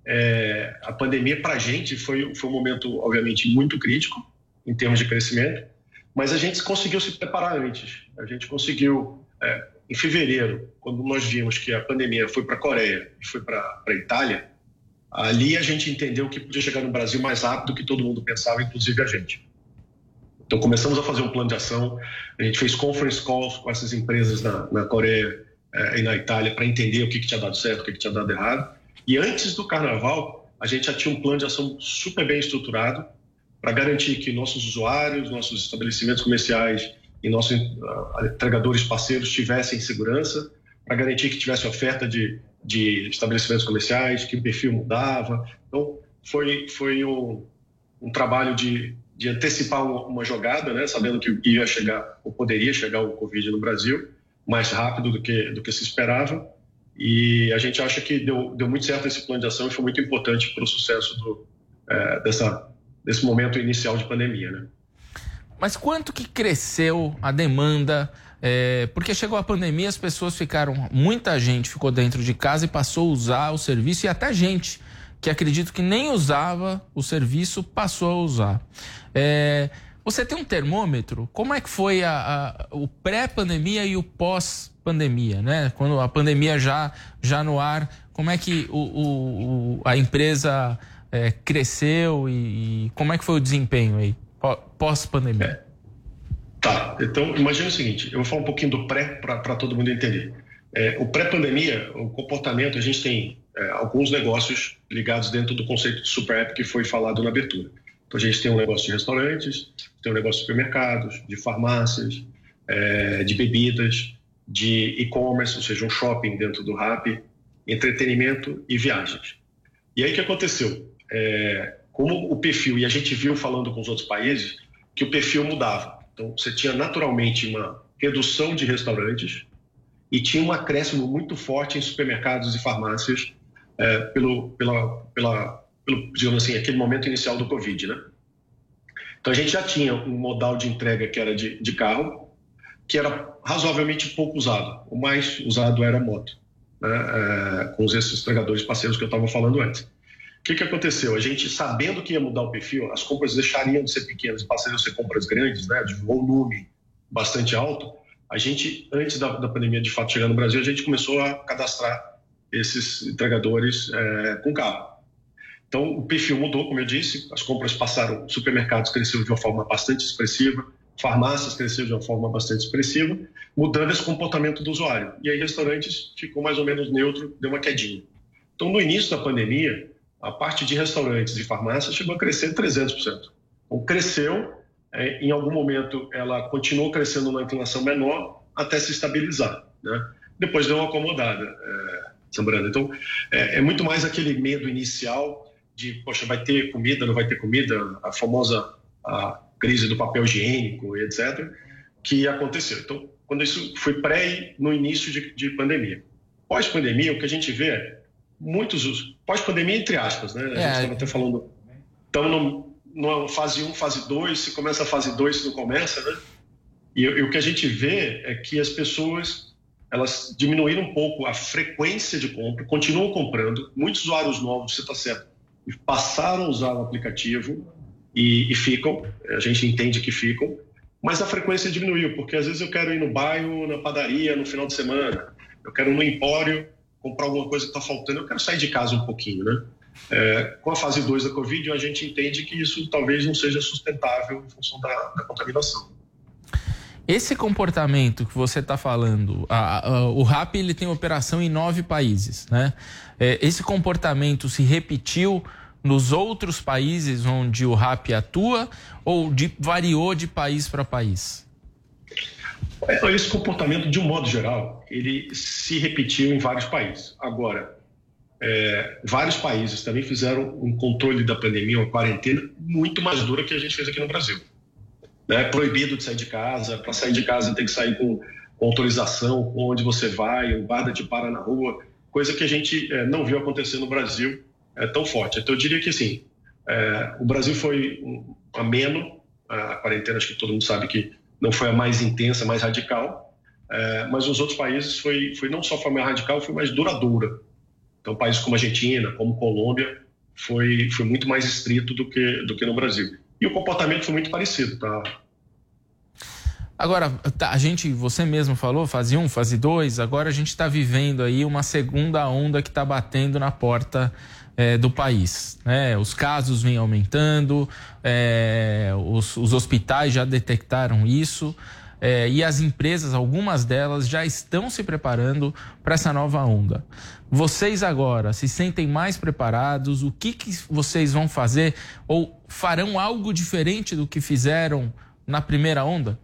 é, a pandemia, para a gente, foi, foi um momento, obviamente, muito crítico em termos de crescimento, mas a gente conseguiu se preparar antes. A gente conseguiu, é, em fevereiro, quando nós vimos que a pandemia foi para a Coreia e foi para a Itália, ali a gente entendeu que podia chegar no Brasil mais rápido do que todo mundo pensava, inclusive a gente. Então começamos a fazer um plano de ação, a gente fez conference calls com essas empresas na, na Coreia é, e na Itália para entender o que, que tinha dado certo, o que, que tinha dado errado. E antes do Carnaval, a gente já tinha um plano de ação super bem estruturado, para garantir que nossos usuários, nossos estabelecimentos comerciais e nossos uh, entregadores parceiros tivessem segurança, para garantir que tivesse oferta de, de estabelecimentos comerciais, que o perfil mudava. Então, foi, foi um, um trabalho de, de antecipar uma, uma jogada, né, sabendo que ia chegar, ou poderia chegar o Covid no Brasil, mais rápido do que, do que se esperava. E a gente acha que deu, deu muito certo esse plano de ação e foi muito importante para o sucesso do, é, dessa desse momento inicial de pandemia, né? Mas quanto que cresceu a demanda? É, porque chegou a pandemia, as pessoas ficaram, muita gente ficou dentro de casa e passou a usar o serviço, e até gente que acredito que nem usava o serviço passou a usar. É, você tem um termômetro? Como é que foi a, a, o pré-pandemia e o pós-pandemia, né? Quando a pandemia já, já no ar, como é que o, o, a empresa é, cresceu e, e como é que foi o desempenho aí, pós-pandemia? É. Tá, então imagina o seguinte, eu vou falar um pouquinho do pré para todo mundo entender. É, o pré-pandemia, o comportamento, a gente tem é, alguns negócios ligados dentro do conceito de super app que foi falado na abertura. Então a gente tem um negócio de restaurantes, tem um negócio de supermercados, de farmácias, é, de bebidas, de e-commerce, ou seja, um shopping dentro do Rappi, entretenimento e viagens. E aí o que aconteceu? É, como o perfil, e a gente viu falando com os outros países, que o perfil mudava. Então, você tinha naturalmente uma redução de restaurantes e tinha um acréscimo muito forte em supermercados e farmácias é, pelo, pela, pela, pelo, digamos assim, aquele momento inicial do Covid, né? Então, a gente já tinha um modal de entrega que era de, de carro, que era razoavelmente pouco usado. O mais usado era a moto, né? É, com esses entregadores parceiros que eu estava falando antes. O que, que aconteceu? A gente, sabendo que ia mudar o perfil, as compras deixariam de ser pequenas e passariam a ser compras grandes, né, de volume bastante alto, a gente, antes da, da pandemia de fato chegar no Brasil, a gente começou a cadastrar esses entregadores é, com carro. Então, o perfil mudou, como eu disse, as compras passaram, supermercados cresceram de uma forma bastante expressiva, farmácias cresceram de uma forma bastante expressiva, mudando esse comportamento do usuário. E aí, restaurantes ficou mais ou menos neutro, deu uma quedinha. Então, no início da pandemia, a parte de restaurantes e farmácias chegou a crescer trezentos por cento. Então, cresceu, é, em algum momento ela continuou crescendo numa inclinação menor até se estabilizar, né? Depois deu uma acomodada, é, Zambrano. Então, é, é muito mais aquele medo inicial de, poxa, vai ter comida, não vai ter comida, a famosa a crise do papel higiênico, etcétera, que aconteceu. Então, quando isso foi pré no início de, de pandemia. Pós-pandemia, o que a gente vê é muitos, pós-pandemia entre aspas, né? A gente estava é. até falando, estamos numa fase um, fase dois, se começa a fase dois, se não começa, né? E, e o que a gente vê é que as pessoas, elas diminuíram um pouco a frequência de compra, continuam comprando, muitos usuários novos, você está certo, passaram a usar o aplicativo e, e ficam, a gente entende que ficam, mas a frequência diminuiu, porque às vezes eu quero ir no bairro, na padaria, no final de semana, eu quero ir no empório, comprar alguma coisa que está faltando, eu quero sair de casa um pouquinho, né? É, com a fase dois da Covid, a gente entende que isso talvez não seja sustentável em função da, da contaminação. Esse comportamento que você está falando, a, a, o Rappi ele tem operação em nove países, né? É, esse comportamento se repetiu nos outros países onde o Rappi atua ou de, variou de país para país? Esse comportamento, de um modo geral, ele se repetiu em vários países. Agora, é, vários países também fizeram um controle da pandemia, uma quarentena muito mais dura que a gente fez aqui no Brasil. É proibido de sair de casa, para sair de casa tem que sair com, com autorização, com onde você vai, o guarda te para na rua, coisa que a gente é, não viu acontecer no Brasil é, tão forte. Então eu diria que assim, é, o Brasil foi um, ameno, a quarentena acho que todo mundo sabe que não foi a mais intensa, mais radical, é, mas os outros países foi, foi não só foi mais radical, foi mais duradoura. Então países como a Argentina, como Colômbia, foi, foi muito mais estrito do que, do que no Brasil. E o comportamento foi muito parecido, tá? Agora, tá, a gente, você mesmo falou, fase um, fase dois, agora a gente está vivendo aí uma segunda onda que está batendo na porta é, do país, né? Os casos vêm aumentando, é, os, os hospitais já detectaram isso, é, e as empresas, algumas delas, já estão se preparando para essa nova onda. Vocês agora se sentem mais preparados? O que, que vocês vão fazer? Ou farão algo diferente do que fizeram na primeira onda?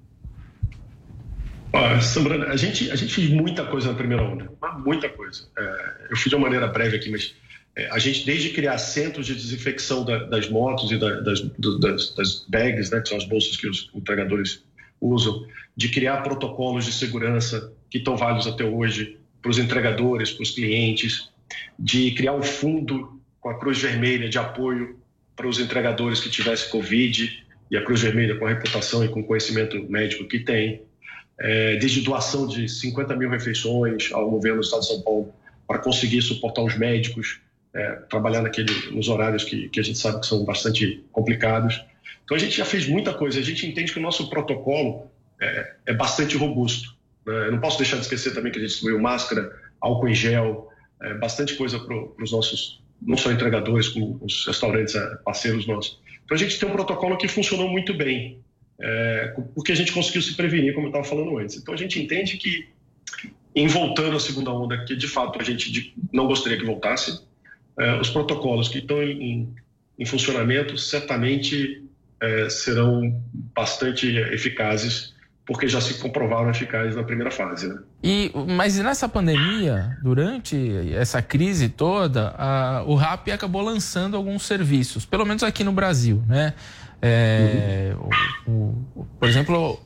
Ah, Sambrana, a gente, a gente fez muita coisa na primeira onda, muita coisa. É, eu fiz de uma maneira breve aqui, mas é, a gente, desde criar centros de desinfecção da, das motos e da, das, das, das bags, né, que são as bolsas que os entregadores usam, de criar protocolos de segurança que estão válidos até hoje para os entregadores, para os clientes, de criar um fundo com a Cruz Vermelha de apoio para os entregadores que tivessem Covid, e a Cruz Vermelha com a reputação e com o conhecimento médico que tem, é, desde doação de cinquenta mil refeições ao governo do Estado de São Paulo para conseguir suportar os médicos é, trabalhar naquele, nos horários que, que a gente sabe que são bastante complicados. Então a gente já fez muita coisa, a gente entende que o nosso protocolo é, é bastante robusto. Né? Eu não posso deixar de esquecer também que a gente distribuiu máscara, álcool em gel, é, bastante coisa para os nossos, não só entregadores, como os restaurantes é, parceiros nossos. Então a gente tem um protocolo que funcionou muito bem, é, porque a gente conseguiu se prevenir, como eu estava falando antes. Então a gente entende que, em voltando à segunda onda, que de fato a gente não gostaria que voltasse, é, os protocolos que estão em, em funcionamento certamente é, serão bastante eficazes, porque já se comprovaram eficazes na primeira fase, né? E, mas nessa pandemia, durante essa crise toda, a, o Rappi acabou lançando alguns serviços, pelo menos aqui no Brasil, né? É, uhum. o, o, por exemplo,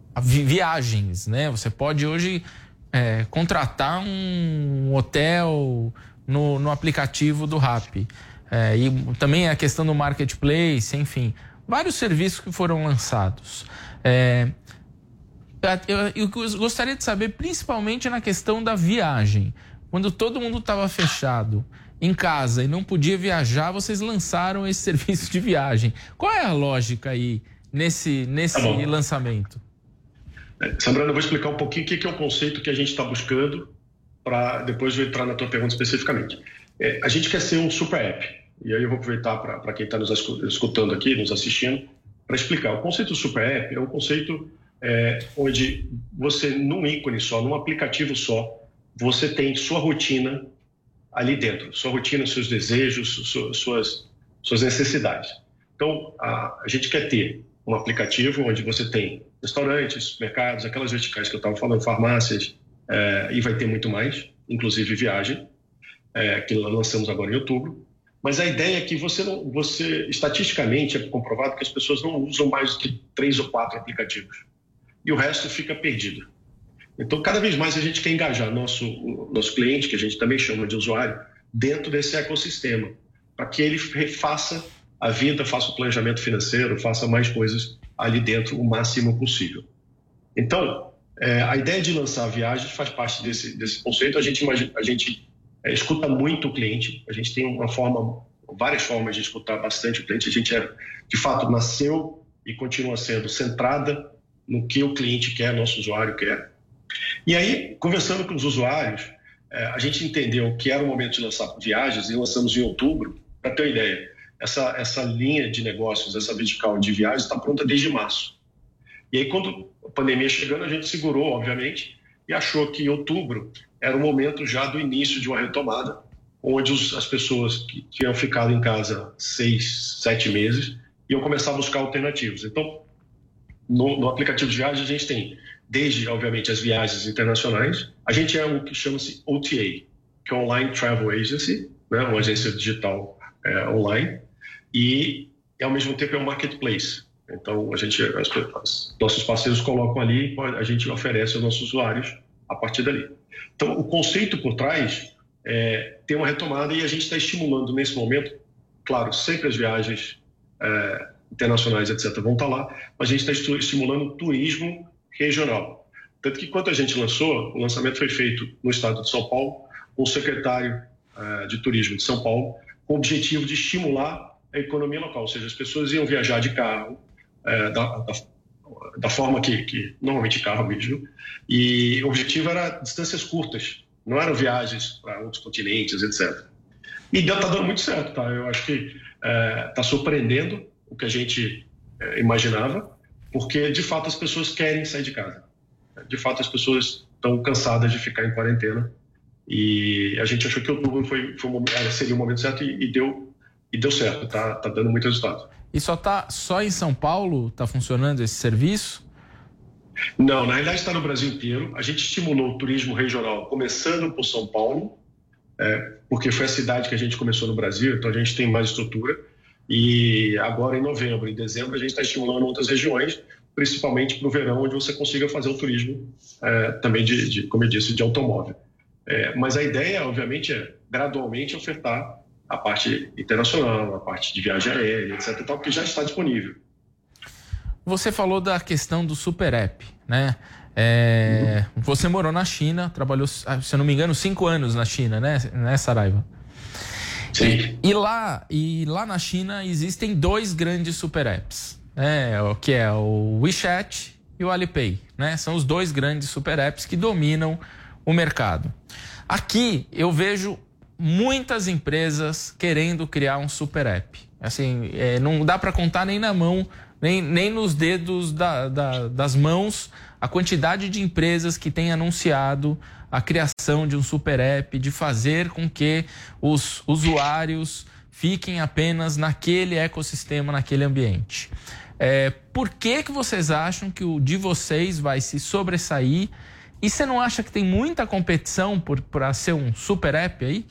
viagens, né? Você pode hoje é, contratar um hotel no, no aplicativo do Rappi. É, e também a questão do marketplace, enfim, vários serviços que foram lançados. É, Eu, eu gostaria de saber, principalmente na questão da viagem. Quando todo mundo estava fechado em casa e não podia viajar, vocês lançaram esse serviço de viagem. Qual é a lógica aí nesse, nesse tá lançamento? É, Sambrano, eu vou explicar um pouquinho o que é o conceito que a gente está buscando, para depois eu entrar na tua pergunta especificamente. É, a gente quer ser um super app. E aí eu vou aproveitar para quem está nos escutando aqui, nos assistindo, para explicar. O conceito do super app é um conceito... É, onde você, num ícone só, num aplicativo só, você tem sua rotina ali dentro, sua rotina, seus desejos, suas, suas necessidades. Então, a, a gente quer ter um aplicativo onde você tem restaurantes, mercados, aquelas verticais que eu estava falando, farmácias, é, e vai ter muito mais, inclusive viagem, é, que lançamos agora em outubro. Mas a ideia é que você, não, você, estatisticamente, é comprovado que as pessoas não usam mais do que três ou quatro aplicativos. E o resto fica perdido. Então, cada vez mais a gente quer engajar nosso, nosso cliente, que a gente também chama de usuário, dentro desse ecossistema, para que ele faça a vida, faça o planejamento financeiro, faça mais coisas ali dentro o máximo possível. Então, é, a ideia de lançar viagens faz parte desse, desse conceito. A gente, imagina, a gente é, escuta muito o cliente, a gente tem uma forma, várias formas de escutar bastante o cliente. A gente, é, de fato, nasceu e continua sendo centrada no que o cliente quer, nosso usuário quer. E aí, conversando com os usuários, a gente entendeu que era o momento de lançar viagens e lançamos em outubro. Para ter uma ideia, essa, essa linha de negócios, essa vertical de viagens está pronta desde março. E aí, quando a pandemia chegando, a gente segurou, obviamente, e achou que outubro era o momento já do início de uma retomada, onde os, as pessoas que tinham ficado em casa seis, sete meses iam começar a buscar alternativas. Então, No, no aplicativo de viagem a gente tem desde, obviamente, as viagens internacionais. A gente é o que chama-se O T A, que é Online Travel Agency, né? Uma agência digital é, online, e ao mesmo tempo é um marketplace. Então a gente, as, as, nossos parceiros colocam ali, a gente oferece aos nossos usuários a partir dali. Então o conceito por trás é ter uma retomada, e a gente está estimulando nesse momento, claro, sempre as viagens é, internacionais, etcétera, vão estar lá, mas a gente está estimulando o turismo regional. Tanto que, quando a gente lançou, o lançamento foi feito no estado de São Paulo, com o secretário uh, de turismo de São Paulo, com o objetivo de estimular a economia local, ou seja, as pessoas iam viajar de carro, uh, da, da, da forma que, que normalmente carro mesmo, e o objetivo era distâncias curtas, não eram viagens para outros continentes, etcétera. E está dando muito certo, tá? Eu acho que está uh, surpreendendo o que a gente é, imaginava, porque de fato as pessoas querem sair de casa. De fato as pessoas estão cansadas de ficar em quarentena, e a gente achou que outubro foi, foi um, seria o momento certo, e, e, deu, e deu certo, tá, tá dando muito resultado. E só, tá, só em São Paulo está funcionando esse serviço? Não, na realidade está no Brasil inteiro. A gente estimulou o turismo regional começando por São Paulo, é, porque foi a cidade que a gente começou no Brasil, então a gente tem mais estrutura. E agora, em novembro e dezembro, a gente está estimulando outras regiões, principalmente para o verão, onde você consiga fazer o turismo é, também, de, de, como eu disse, de automóvel. É, mas a ideia, obviamente, é gradualmente ofertar a parte internacional, a parte de viagem aérea, etcétera, tal, que já está disponível. Você falou da questão do Super App, né? É, uhum. Você morou na China, trabalhou, se eu não me engano, cinco anos na China, né, né Saraiva? Sim. E, e, lá, e lá na China existem dois grandes super apps, né? Que é o WeChat e o Alipay, né? São os dois grandes super apps que dominam o mercado. Aqui eu vejo muitas empresas querendo criar um super app. Assim, é, não dá para contar nem na mão, nem, nem nos dedos da, da, das mãos a quantidade de empresas que têm anunciado a criação de um super app, de fazer com que os usuários fiquem apenas naquele ecossistema, naquele ambiente. É, por que que vocês acham que o de vocês vai se sobressair? E você não acha que tem muita competição para ser um super app aí?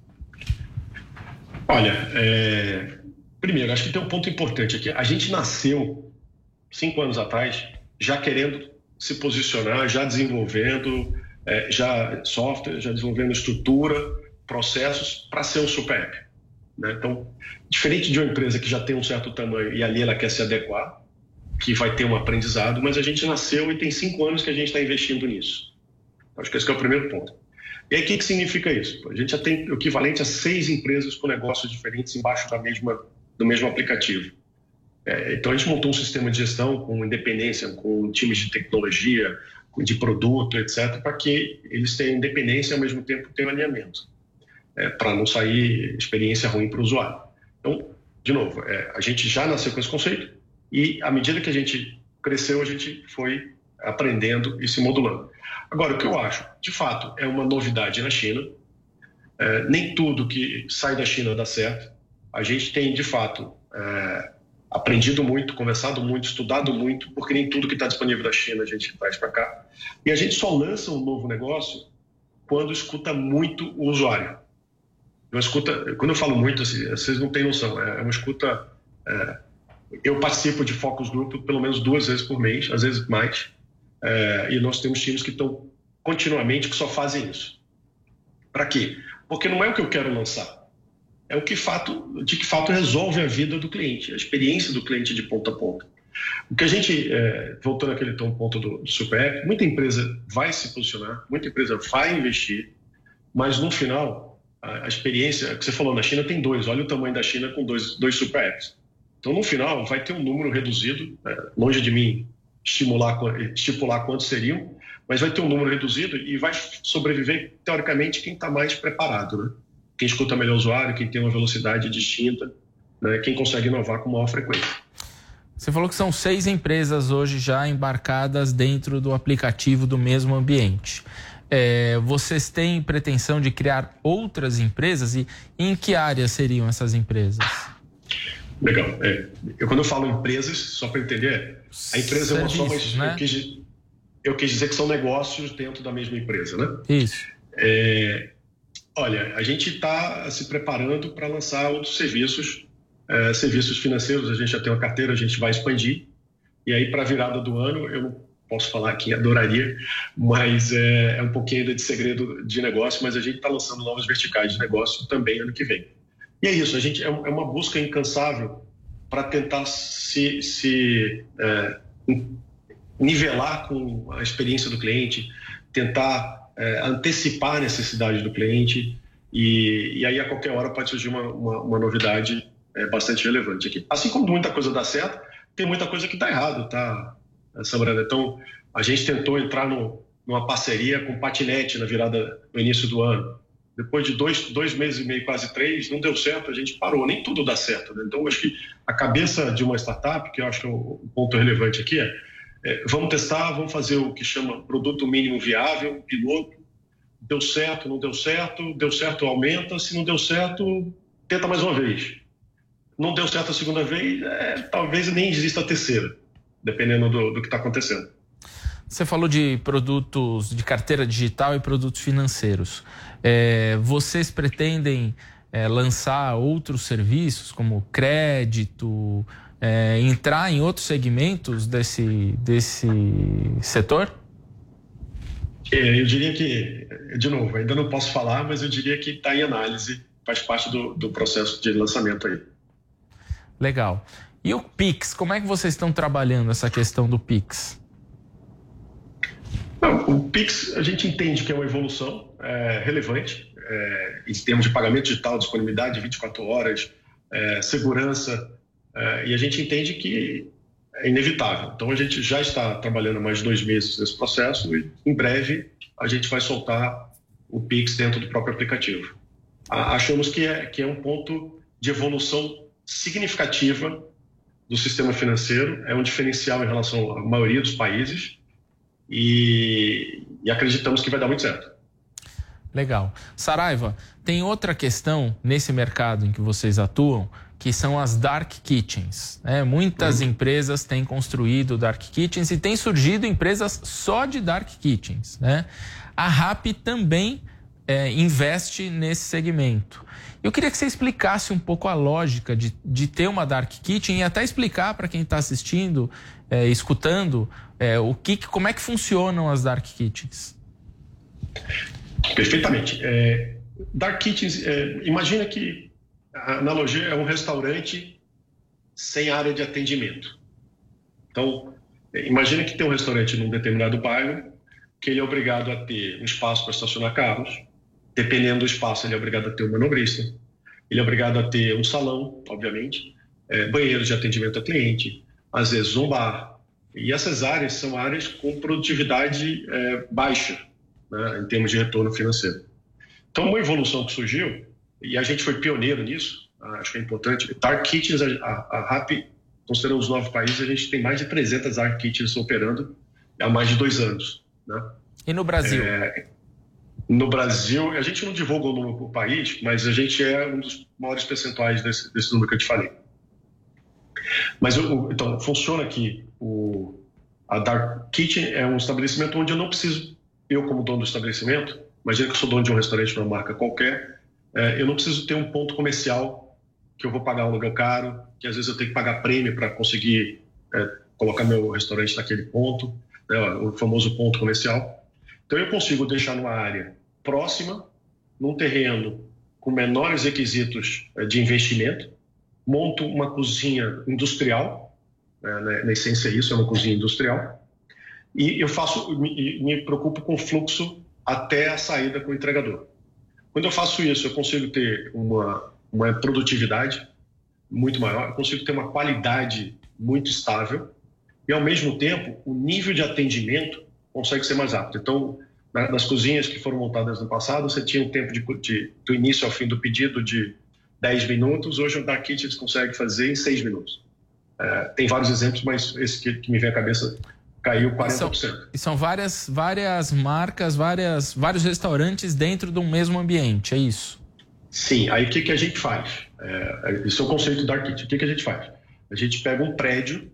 Olha, é... primeiro, acho que tem um ponto importante aqui. A gente nasceu, cinco anos atrás, já querendo se posicionar, já desenvolvendo é, já software, já desenvolvendo estrutura, processos para ser um super app. Né? Então, diferente de uma empresa que já tem um certo tamanho e ali ela quer se adequar, que vai ter um aprendizado, mas a gente nasceu e tem cinco anos que a gente está investindo nisso. Acho que esse que é o primeiro ponto. E aí, o que, que significa isso? A gente já tem o equivalente a seis empresas com negócios diferentes embaixo da mesma, do mesmo aplicativo. É, então, a gente montou um sistema de gestão com independência, com times de tecnologia, de produto, etcétera, para que eles tenham independência e, ao mesmo tempo, tenham alinhamento, é, para não sair experiência ruim para o usuário. Então, de novo, é, a gente já nasceu com esse conceito e, à medida que a gente cresceu, a gente foi aprendendo e se modulando. Agora, o que eu acho, de fato, é uma novidade na China. É, nem tudo que sai da China dá certo. A gente tem, de fato, é, aprendido muito, conversado muito, estudado muito, porque nem tudo que está disponível da China a gente traz para cá. E a gente só lança um novo negócio quando escuta muito o usuário. Eu escuta, quando eu falo muito, assim, vocês não têm noção, é uma escuta... É, eu participo de focus group pelo menos duas vezes por mês, às vezes mais, é, e nós temos times que estão continuamente, que só fazem isso. Para quê? Porque não é o que eu quero lançar. É o que fato, de que fato resolve a vida do cliente, a experiência do cliente de ponta a ponta. O que a gente, é, voltando àquele ponto do, do Super App, muita empresa vai se posicionar, muita empresa vai investir, mas no final, a, a experiência, que você falou, na China tem dois, olha o tamanho da China com dois, dois Super Apps. Então, no final, vai ter um número reduzido, é, longe de mim estimular, estipular quantos seriam, mas vai ter um número reduzido e vai sobreviver, teoricamente, quem está mais preparado, né? Quem escuta melhor o usuário, quem tem uma velocidade distinta, né? Quem consegue inovar com maior frequência. Você falou que são seis empresas hoje já embarcadas dentro do aplicativo do mesmo ambiente. É, vocês têm pretensão de criar outras empresas e em que áreas seriam essas empresas? Legal. É, eu, quando eu falo empresas, só para entender, a empresa é uma só, mas né? eu, quis, eu quis dizer que são negócios dentro da mesma empresa, né? Isso. É, olha, a gente está se preparando para lançar outros serviços, é, serviços financeiros. A gente já tem uma carteira, a gente vai expandir. E aí, para a virada do ano, eu não posso falar que adoraria, mas é, é um pouquinho ainda de segredo de negócio, mas a gente está lançando novas verticais de negócio também ano que vem. E é isso, a gente é uma busca incansável para tentar se, se é, nivelar com a experiência do cliente, tentar é, antecipar a necessidade do cliente e, e aí a qualquer hora pode surgir uma, uma, uma novidade é, bastante relevante aqui. Assim como muita coisa dá certo, tem muita coisa que dá errado, tá, Sabrina? Então, a gente tentou entrar no, numa parceria com o Patinete na virada, no início do ano. Depois de dois, dois meses e meio, quase três, não deu certo, a gente parou. Nem tudo dá certo, né? Então, acho que a cabeça de uma startup, que eu acho que é o ponto relevante aqui, é, é vamos testar, vamos fazer o que chama produto mínimo viável, piloto. Deu certo, não deu certo, deu certo, aumenta. Se não deu certo, tenta mais uma vez. Não deu certo a segunda vez, é, talvez nem exista a terceira, dependendo do, do que está acontecendo. Você falou de produtos de carteira digital e produtos financeiros. É, vocês pretendem é, lançar outros serviços, como crédito, é, entrar em outros segmentos desse, desse setor? É, eu diria que, de novo, ainda não posso falar, mas eu diria que está em análise, faz parte do, do processo de lançamento aí. Legal. E o Pix, como é que vocês estão trabalhando essa questão do Pix? Não, o Pix, a gente entende que é uma evolução é, relevante. é, em termos de pagamento digital, disponibilidade de vinte e quatro horas, é, segurança, é, e a gente entende que é inevitável. Então, a gente já está trabalhando mais de dois meses nesse processo e, em breve, a gente vai soltar o Pix dentro do próprio aplicativo. Achamos que é, que é um ponto de evolução significativa do sistema financeiro, é um diferencial em relação à maioria dos países e, e acreditamos que vai dar muito certo. Legal. Saraiva, tem outra questão nesse mercado em que vocês atuam, que são as dark kitchens, né? Muitas uhum. empresas têm construído dark kitchens e têm surgido empresas só de dark kitchens, né? A Rappi também é, investe nesse segmento. Eu queria que você explicasse um pouco a lógica de, de ter uma dark kitchen e até explicar para quem está assistindo, é, escutando, é, o que, como é que funcionam as dark kitchens. Perfeitamente. É, dark kitchens, é, imagina que a analogia é um restaurante sem área de atendimento. Então, é, imagina que tem um restaurante num determinado bairro que ele é obrigado a ter um espaço para estacionar carros. Dependendo do espaço, ele é obrigado a ter um manobrista, ele é obrigado a ter um salão, obviamente, é, banheiro de atendimento a cliente, às vezes um bar. E essas áreas são áreas com produtividade é, baixa, né, em termos de retorno financeiro. Então, uma evolução que surgiu, e a gente foi pioneiro nisso, acho que é importante, Dark Kitchens, a, a, a Rappi, considerando os nove países, a gente tem mais de trezentas Dark Kitchens operando há mais de dois anos. Né? E no Brasil? É, No Brasil, a gente não divulga o número por país, mas a gente é um dos maiores percentuais desse, desse número que eu te falei. Mas, eu, então, funciona aqui, o, a Dark Kitchen é um estabelecimento onde eu não preciso, eu como dono do estabelecimento, imagina que eu sou dono de um restaurante de uma marca qualquer, é, eu não preciso ter um ponto comercial que eu vou pagar um aluguel caro, que às vezes eu tenho que pagar prêmio para conseguir é, colocar meu restaurante naquele ponto, né, o famoso ponto comercial. Então, eu consigo deixar numa área próxima, num terreno com menores requisitos de investimento, monto uma cozinha industrial, né, na essência isso, é uma cozinha industrial, e eu faço, me, me preocupo com o fluxo até a saída com o entregador. Quando eu faço isso, eu consigo ter uma, uma produtividade muito maior, eu consigo ter uma qualidade muito estável, e, ao mesmo tempo, o nível de atendimento consegue ser mais rápido. Então, nas cozinhas que foram montadas no passado, você tinha um tempo de, de, do início ao fim do pedido de dez minutos, hoje o Dark Kitchen consegue fazer em seis minutos. É, tem vários exemplos, mas esse que, que me vem à cabeça caiu quarenta por cento. E são, e são várias, várias marcas, várias, vários restaurantes dentro de um mesmo ambiente, é isso? Sim, aí o que, que a gente faz? É, esse é o conceito do Dark Kitchen. O que, que a gente faz? A gente pega um prédio,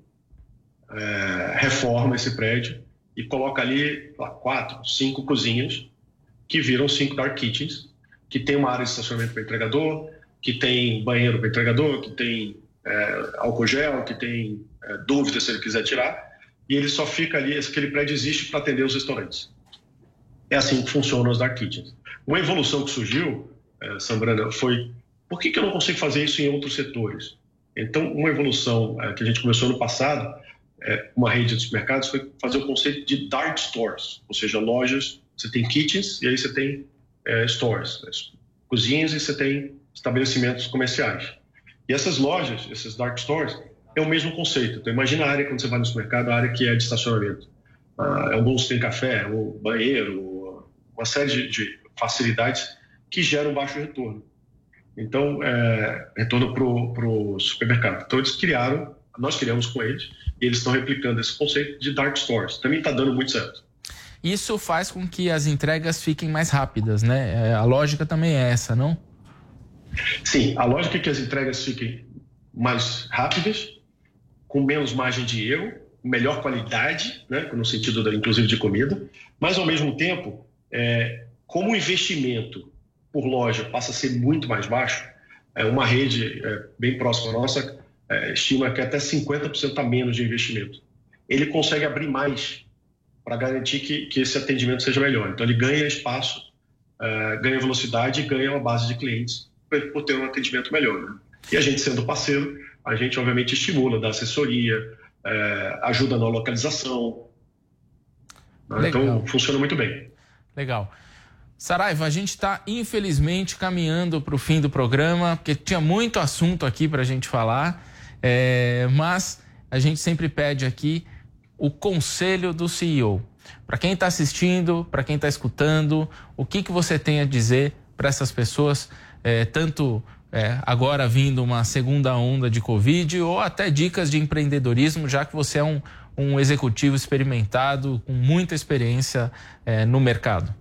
é, reforma esse prédio, e coloca ali lá, quatro, cinco cozinhas que viram cinco dark kitchens, que tem uma área de estacionamento para entregador, que tem banheiro para entregador, que tem é, álcool gel, que tem é, dúvidas se ele quiser tirar, e ele só fica ali, aquele prédio existe para atender os restaurantes. É assim que funcionam os dark kitchens. Uma evolução que surgiu, é, Sambrana, foi por que, que eu não consigo fazer isso em outros setores? Então, uma evolução é, que a gente começou no passado, É, uma rede de supermercados, foi fazer o conceito de dark stores, ou seja, lojas, você tem kitchens e aí você tem é, stores, né, cozinhas, e você tem estabelecimentos comerciais. E essas lojas, esses dark stores, é o mesmo conceito. Então, imagina a área, quando você vai no supermercado, a área que é de estacionamento. Ah, alguns têm café, um banheiro, uma série de, de facilidades que geram baixo retorno. Então, é, retorno para o supermercado. Então, eles criaram, nós criamos com eles, e eles estão replicando esse conceito de dark stores. Também está dando muito certo. Isso faz com que as entregas fiquem mais rápidas, né? A lógica também é essa, não? Sim, a lógica é que as entregas fiquem mais rápidas, com menos margem de erro, melhor qualidade, né? No sentido, da, inclusive, de comida, mas, ao mesmo tempo, é, como o investimento por loja passa a ser muito mais baixo, é, uma rede é, bem próxima à nossa é, estima que até cinquenta por cento a menos de investimento. Ele consegue abrir mais para garantir que, que esse atendimento seja melhor. Então, ele ganha espaço, uh, ganha velocidade e ganha uma base de clientes por, por ter um atendimento melhor. Né? E a gente, sendo parceiro, a gente, obviamente, estimula, dá assessoria, uh, ajuda na localização. Né? Então, funciona muito bem. Legal. Saraiva, a gente está, infelizmente, caminhando para o fim do programa, porque tinha muito assunto aqui para a gente falar, é, mas a gente sempre pede aqui o conselho do C E O. Para quem está assistindo, para quem está escutando, o que, que você tem a dizer para essas pessoas, é, tanto é, agora vindo uma segunda onda de Covid, ou até dicas de empreendedorismo, já que você é um, um executivo experimentado, com muita experiência é, no mercado?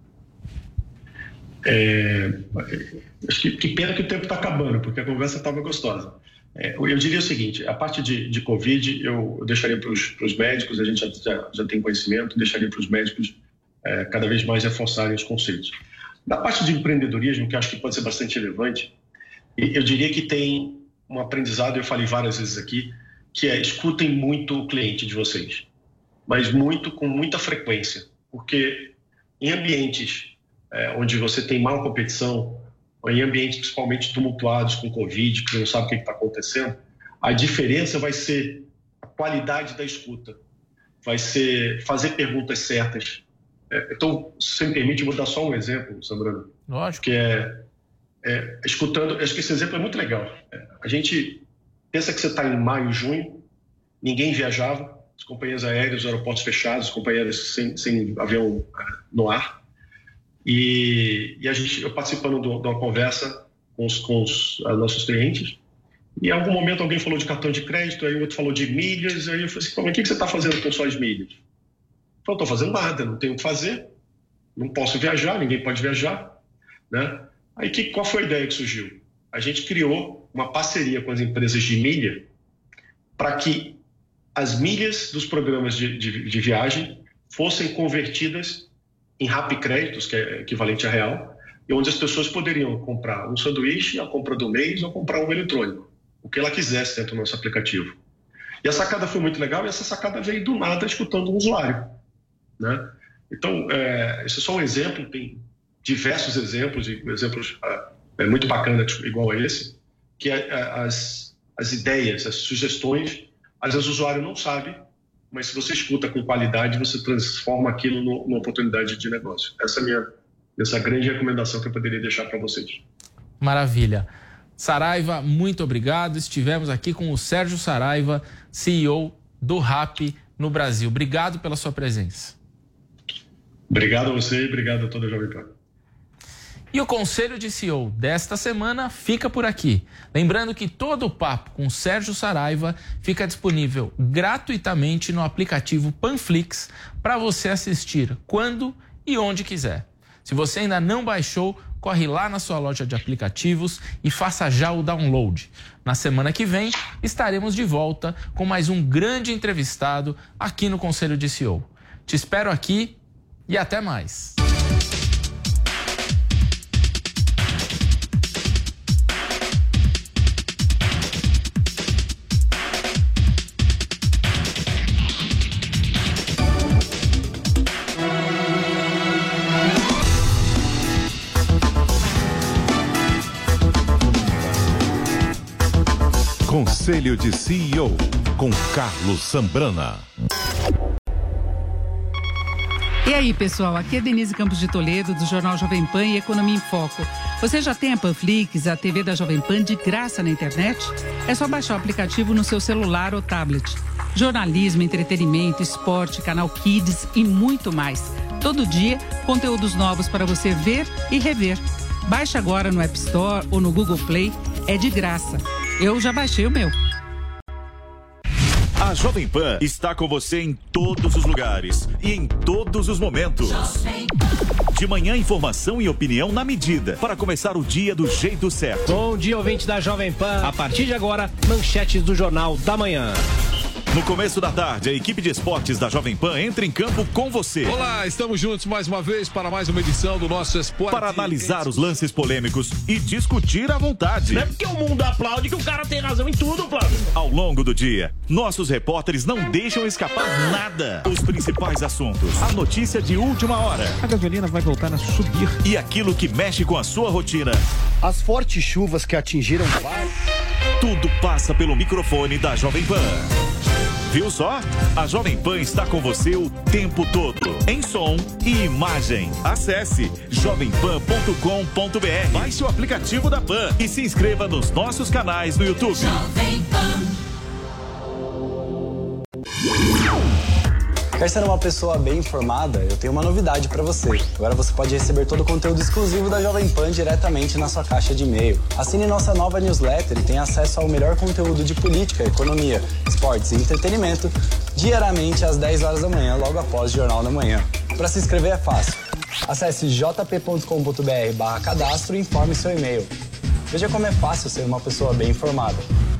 É, acho que, que pena que o tempo está acabando, porque a conversa estava gostosa. É, eu diria o seguinte, a parte de, de Covid eu, eu deixaria para os médicos, a gente já, já, já tem conhecimento, deixaria para os médicos é, cada vez mais reforçarem os conceitos. Da parte de empreendedorismo, que acho que pode ser bastante relevante, eu diria que tem um aprendizado, eu falei várias vezes aqui, que é escutem muito o cliente de vocês, mas muito, com muita frequência, porque em ambientes é, onde você tem maior competição, ou em ambientes principalmente tumultuados com Covid, que não sabe o que está acontecendo, a diferença vai ser a qualidade da escuta, vai ser fazer perguntas certas. É, então, se me permite, vou dar só um exemplo, Sambrano. Lógico. Que é, é escutando, acho que esse exemplo é muito legal. É, a gente pensa que você está em maio, junho, ninguém viajava, as companhias aéreas, os aeroportos fechados, as companhias sem, sem avião no ar. E, e a gente, eu participando de uma conversa com os, com os nossos clientes, e em algum momento alguém falou de cartão de crédito, aí o outro falou de milhas, aí eu falei assim, mas o que você está fazendo com suas milhas? Eu falei, não estou fazendo nada, não tenho o que fazer, não posso viajar, ninguém pode viajar, né? Aí que, qual foi a ideia que surgiu? A gente criou uma parceria com as empresas de milha para que as milhas dos programas de, de, de viagem fossem convertidas em Rapicréditos, que é equivalente a real, e onde as pessoas poderiam comprar um sanduíche, a compra do mês, ou comprar um eletrônico, o que ela quisesse dentro do nosso aplicativo. E a sacada foi muito legal, e essa sacada veio do nada escutando o usuário, né? Então, é, esse é só um exemplo, tem diversos exemplos, e exemplos é, muito bacanas igual a esse, que é, é, as, as ideias, as sugestões, às vezes o usuário não sabe, mas se você escuta com qualidade, você transforma aquilo no, numa oportunidade de negócio. Essa é a minha essa grande recomendação que eu poderia deixar para vocês. Maravilha. Saraiva, muito obrigado. Estivemos aqui com o Sérgio Saraiva, C E O do Rappi no Brasil. Obrigado pela sua presença. Obrigado a você e obrigado a toda a Jovem Pan. E o Conselho de C E O desta semana fica por aqui. Lembrando que todo o papo com Sérgio Saraiva fica disponível gratuitamente no aplicativo Panflix para você assistir quando e onde quiser. Se você ainda não baixou, corre lá na sua loja de aplicativos e faça já o download. Na semana que vem, estaremos de volta com mais um grande entrevistado aqui no Conselho de C E O. Te espero aqui e até mais. Conselho de C E O, com Carlos Sambrana. E aí, pessoal, aqui é Denise Campos de Toledo, do Jornal Jovem Pan e Economia em Foco. Você já tem a Panflix, a T V da Jovem Pan de graça na internet? É só baixar o aplicativo no seu celular ou tablet. Jornalismo, entretenimento, esporte, canal Kids e muito mais. Todo dia, conteúdos novos para você ver e rever. Baixe agora no App Store ou no Google Play, é de graça. Eu já baixei o meu. A Jovem Pan está com você em todos os lugares e em todos os momentos. De manhã, informação e opinião na medida, para começar o dia do jeito certo. Bom dia, ouvinte da Jovem Pan. A partir de agora, manchetes do Jornal da Manhã. No começo da tarde, a equipe de esportes da Jovem Pan entra em campo com você. Olá, estamos juntos mais uma vez para mais uma edição do nosso Esporte. Para analisar os lances polêmicos e discutir à vontade. Não é porque o mundo aplaude que o cara tem razão em tudo, Flávio. Ao longo do dia, nossos repórteres não deixam escapar nada. Os principais assuntos, a notícia de última hora. A gasolina vai voltar a subir. E aquilo que mexe com a sua rotina. As fortes chuvas que atingiram... Tudo passa pelo microfone da Jovem Pan. Viu só? A Jovem Pan está com você o tempo todo, em som e imagem. Acesse jovem pan ponto com ponto br, baixe o aplicativo da Pan e se inscreva nos nossos canais no YouTube. Jovem Pan. Quer ser uma pessoa bem informada? Eu tenho uma novidade para você. Agora você pode receber todo o conteúdo exclusivo da Jovem Pan diretamente na sua caixa de e-mail. Assine nossa nova newsletter e tenha acesso ao melhor conteúdo de política, economia, esportes e entretenimento diariamente às dez horas da manhã, logo após o Jornal da Manhã. Para se inscrever é fácil. Acesse j p ponto com ponto br barra cadastro e informe seu e-mail. Veja como é fácil ser uma pessoa bem informada.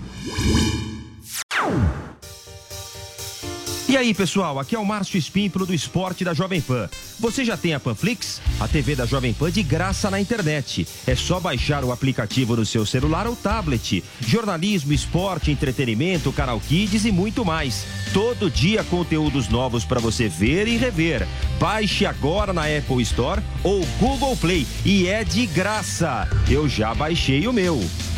E aí, pessoal, aqui é o Márcio Espímpolo do Esporte da Jovem Pan. Você já tem a Panflix? A T V da Jovem Pan de graça na internet. É só baixar o aplicativo no seu celular ou tablet. Jornalismo, esporte, entretenimento, canal Kids e muito mais. Todo dia conteúdos novos para você ver e rever. Baixe agora na Apple Store ou Google Play e é de graça. Eu já baixei o meu.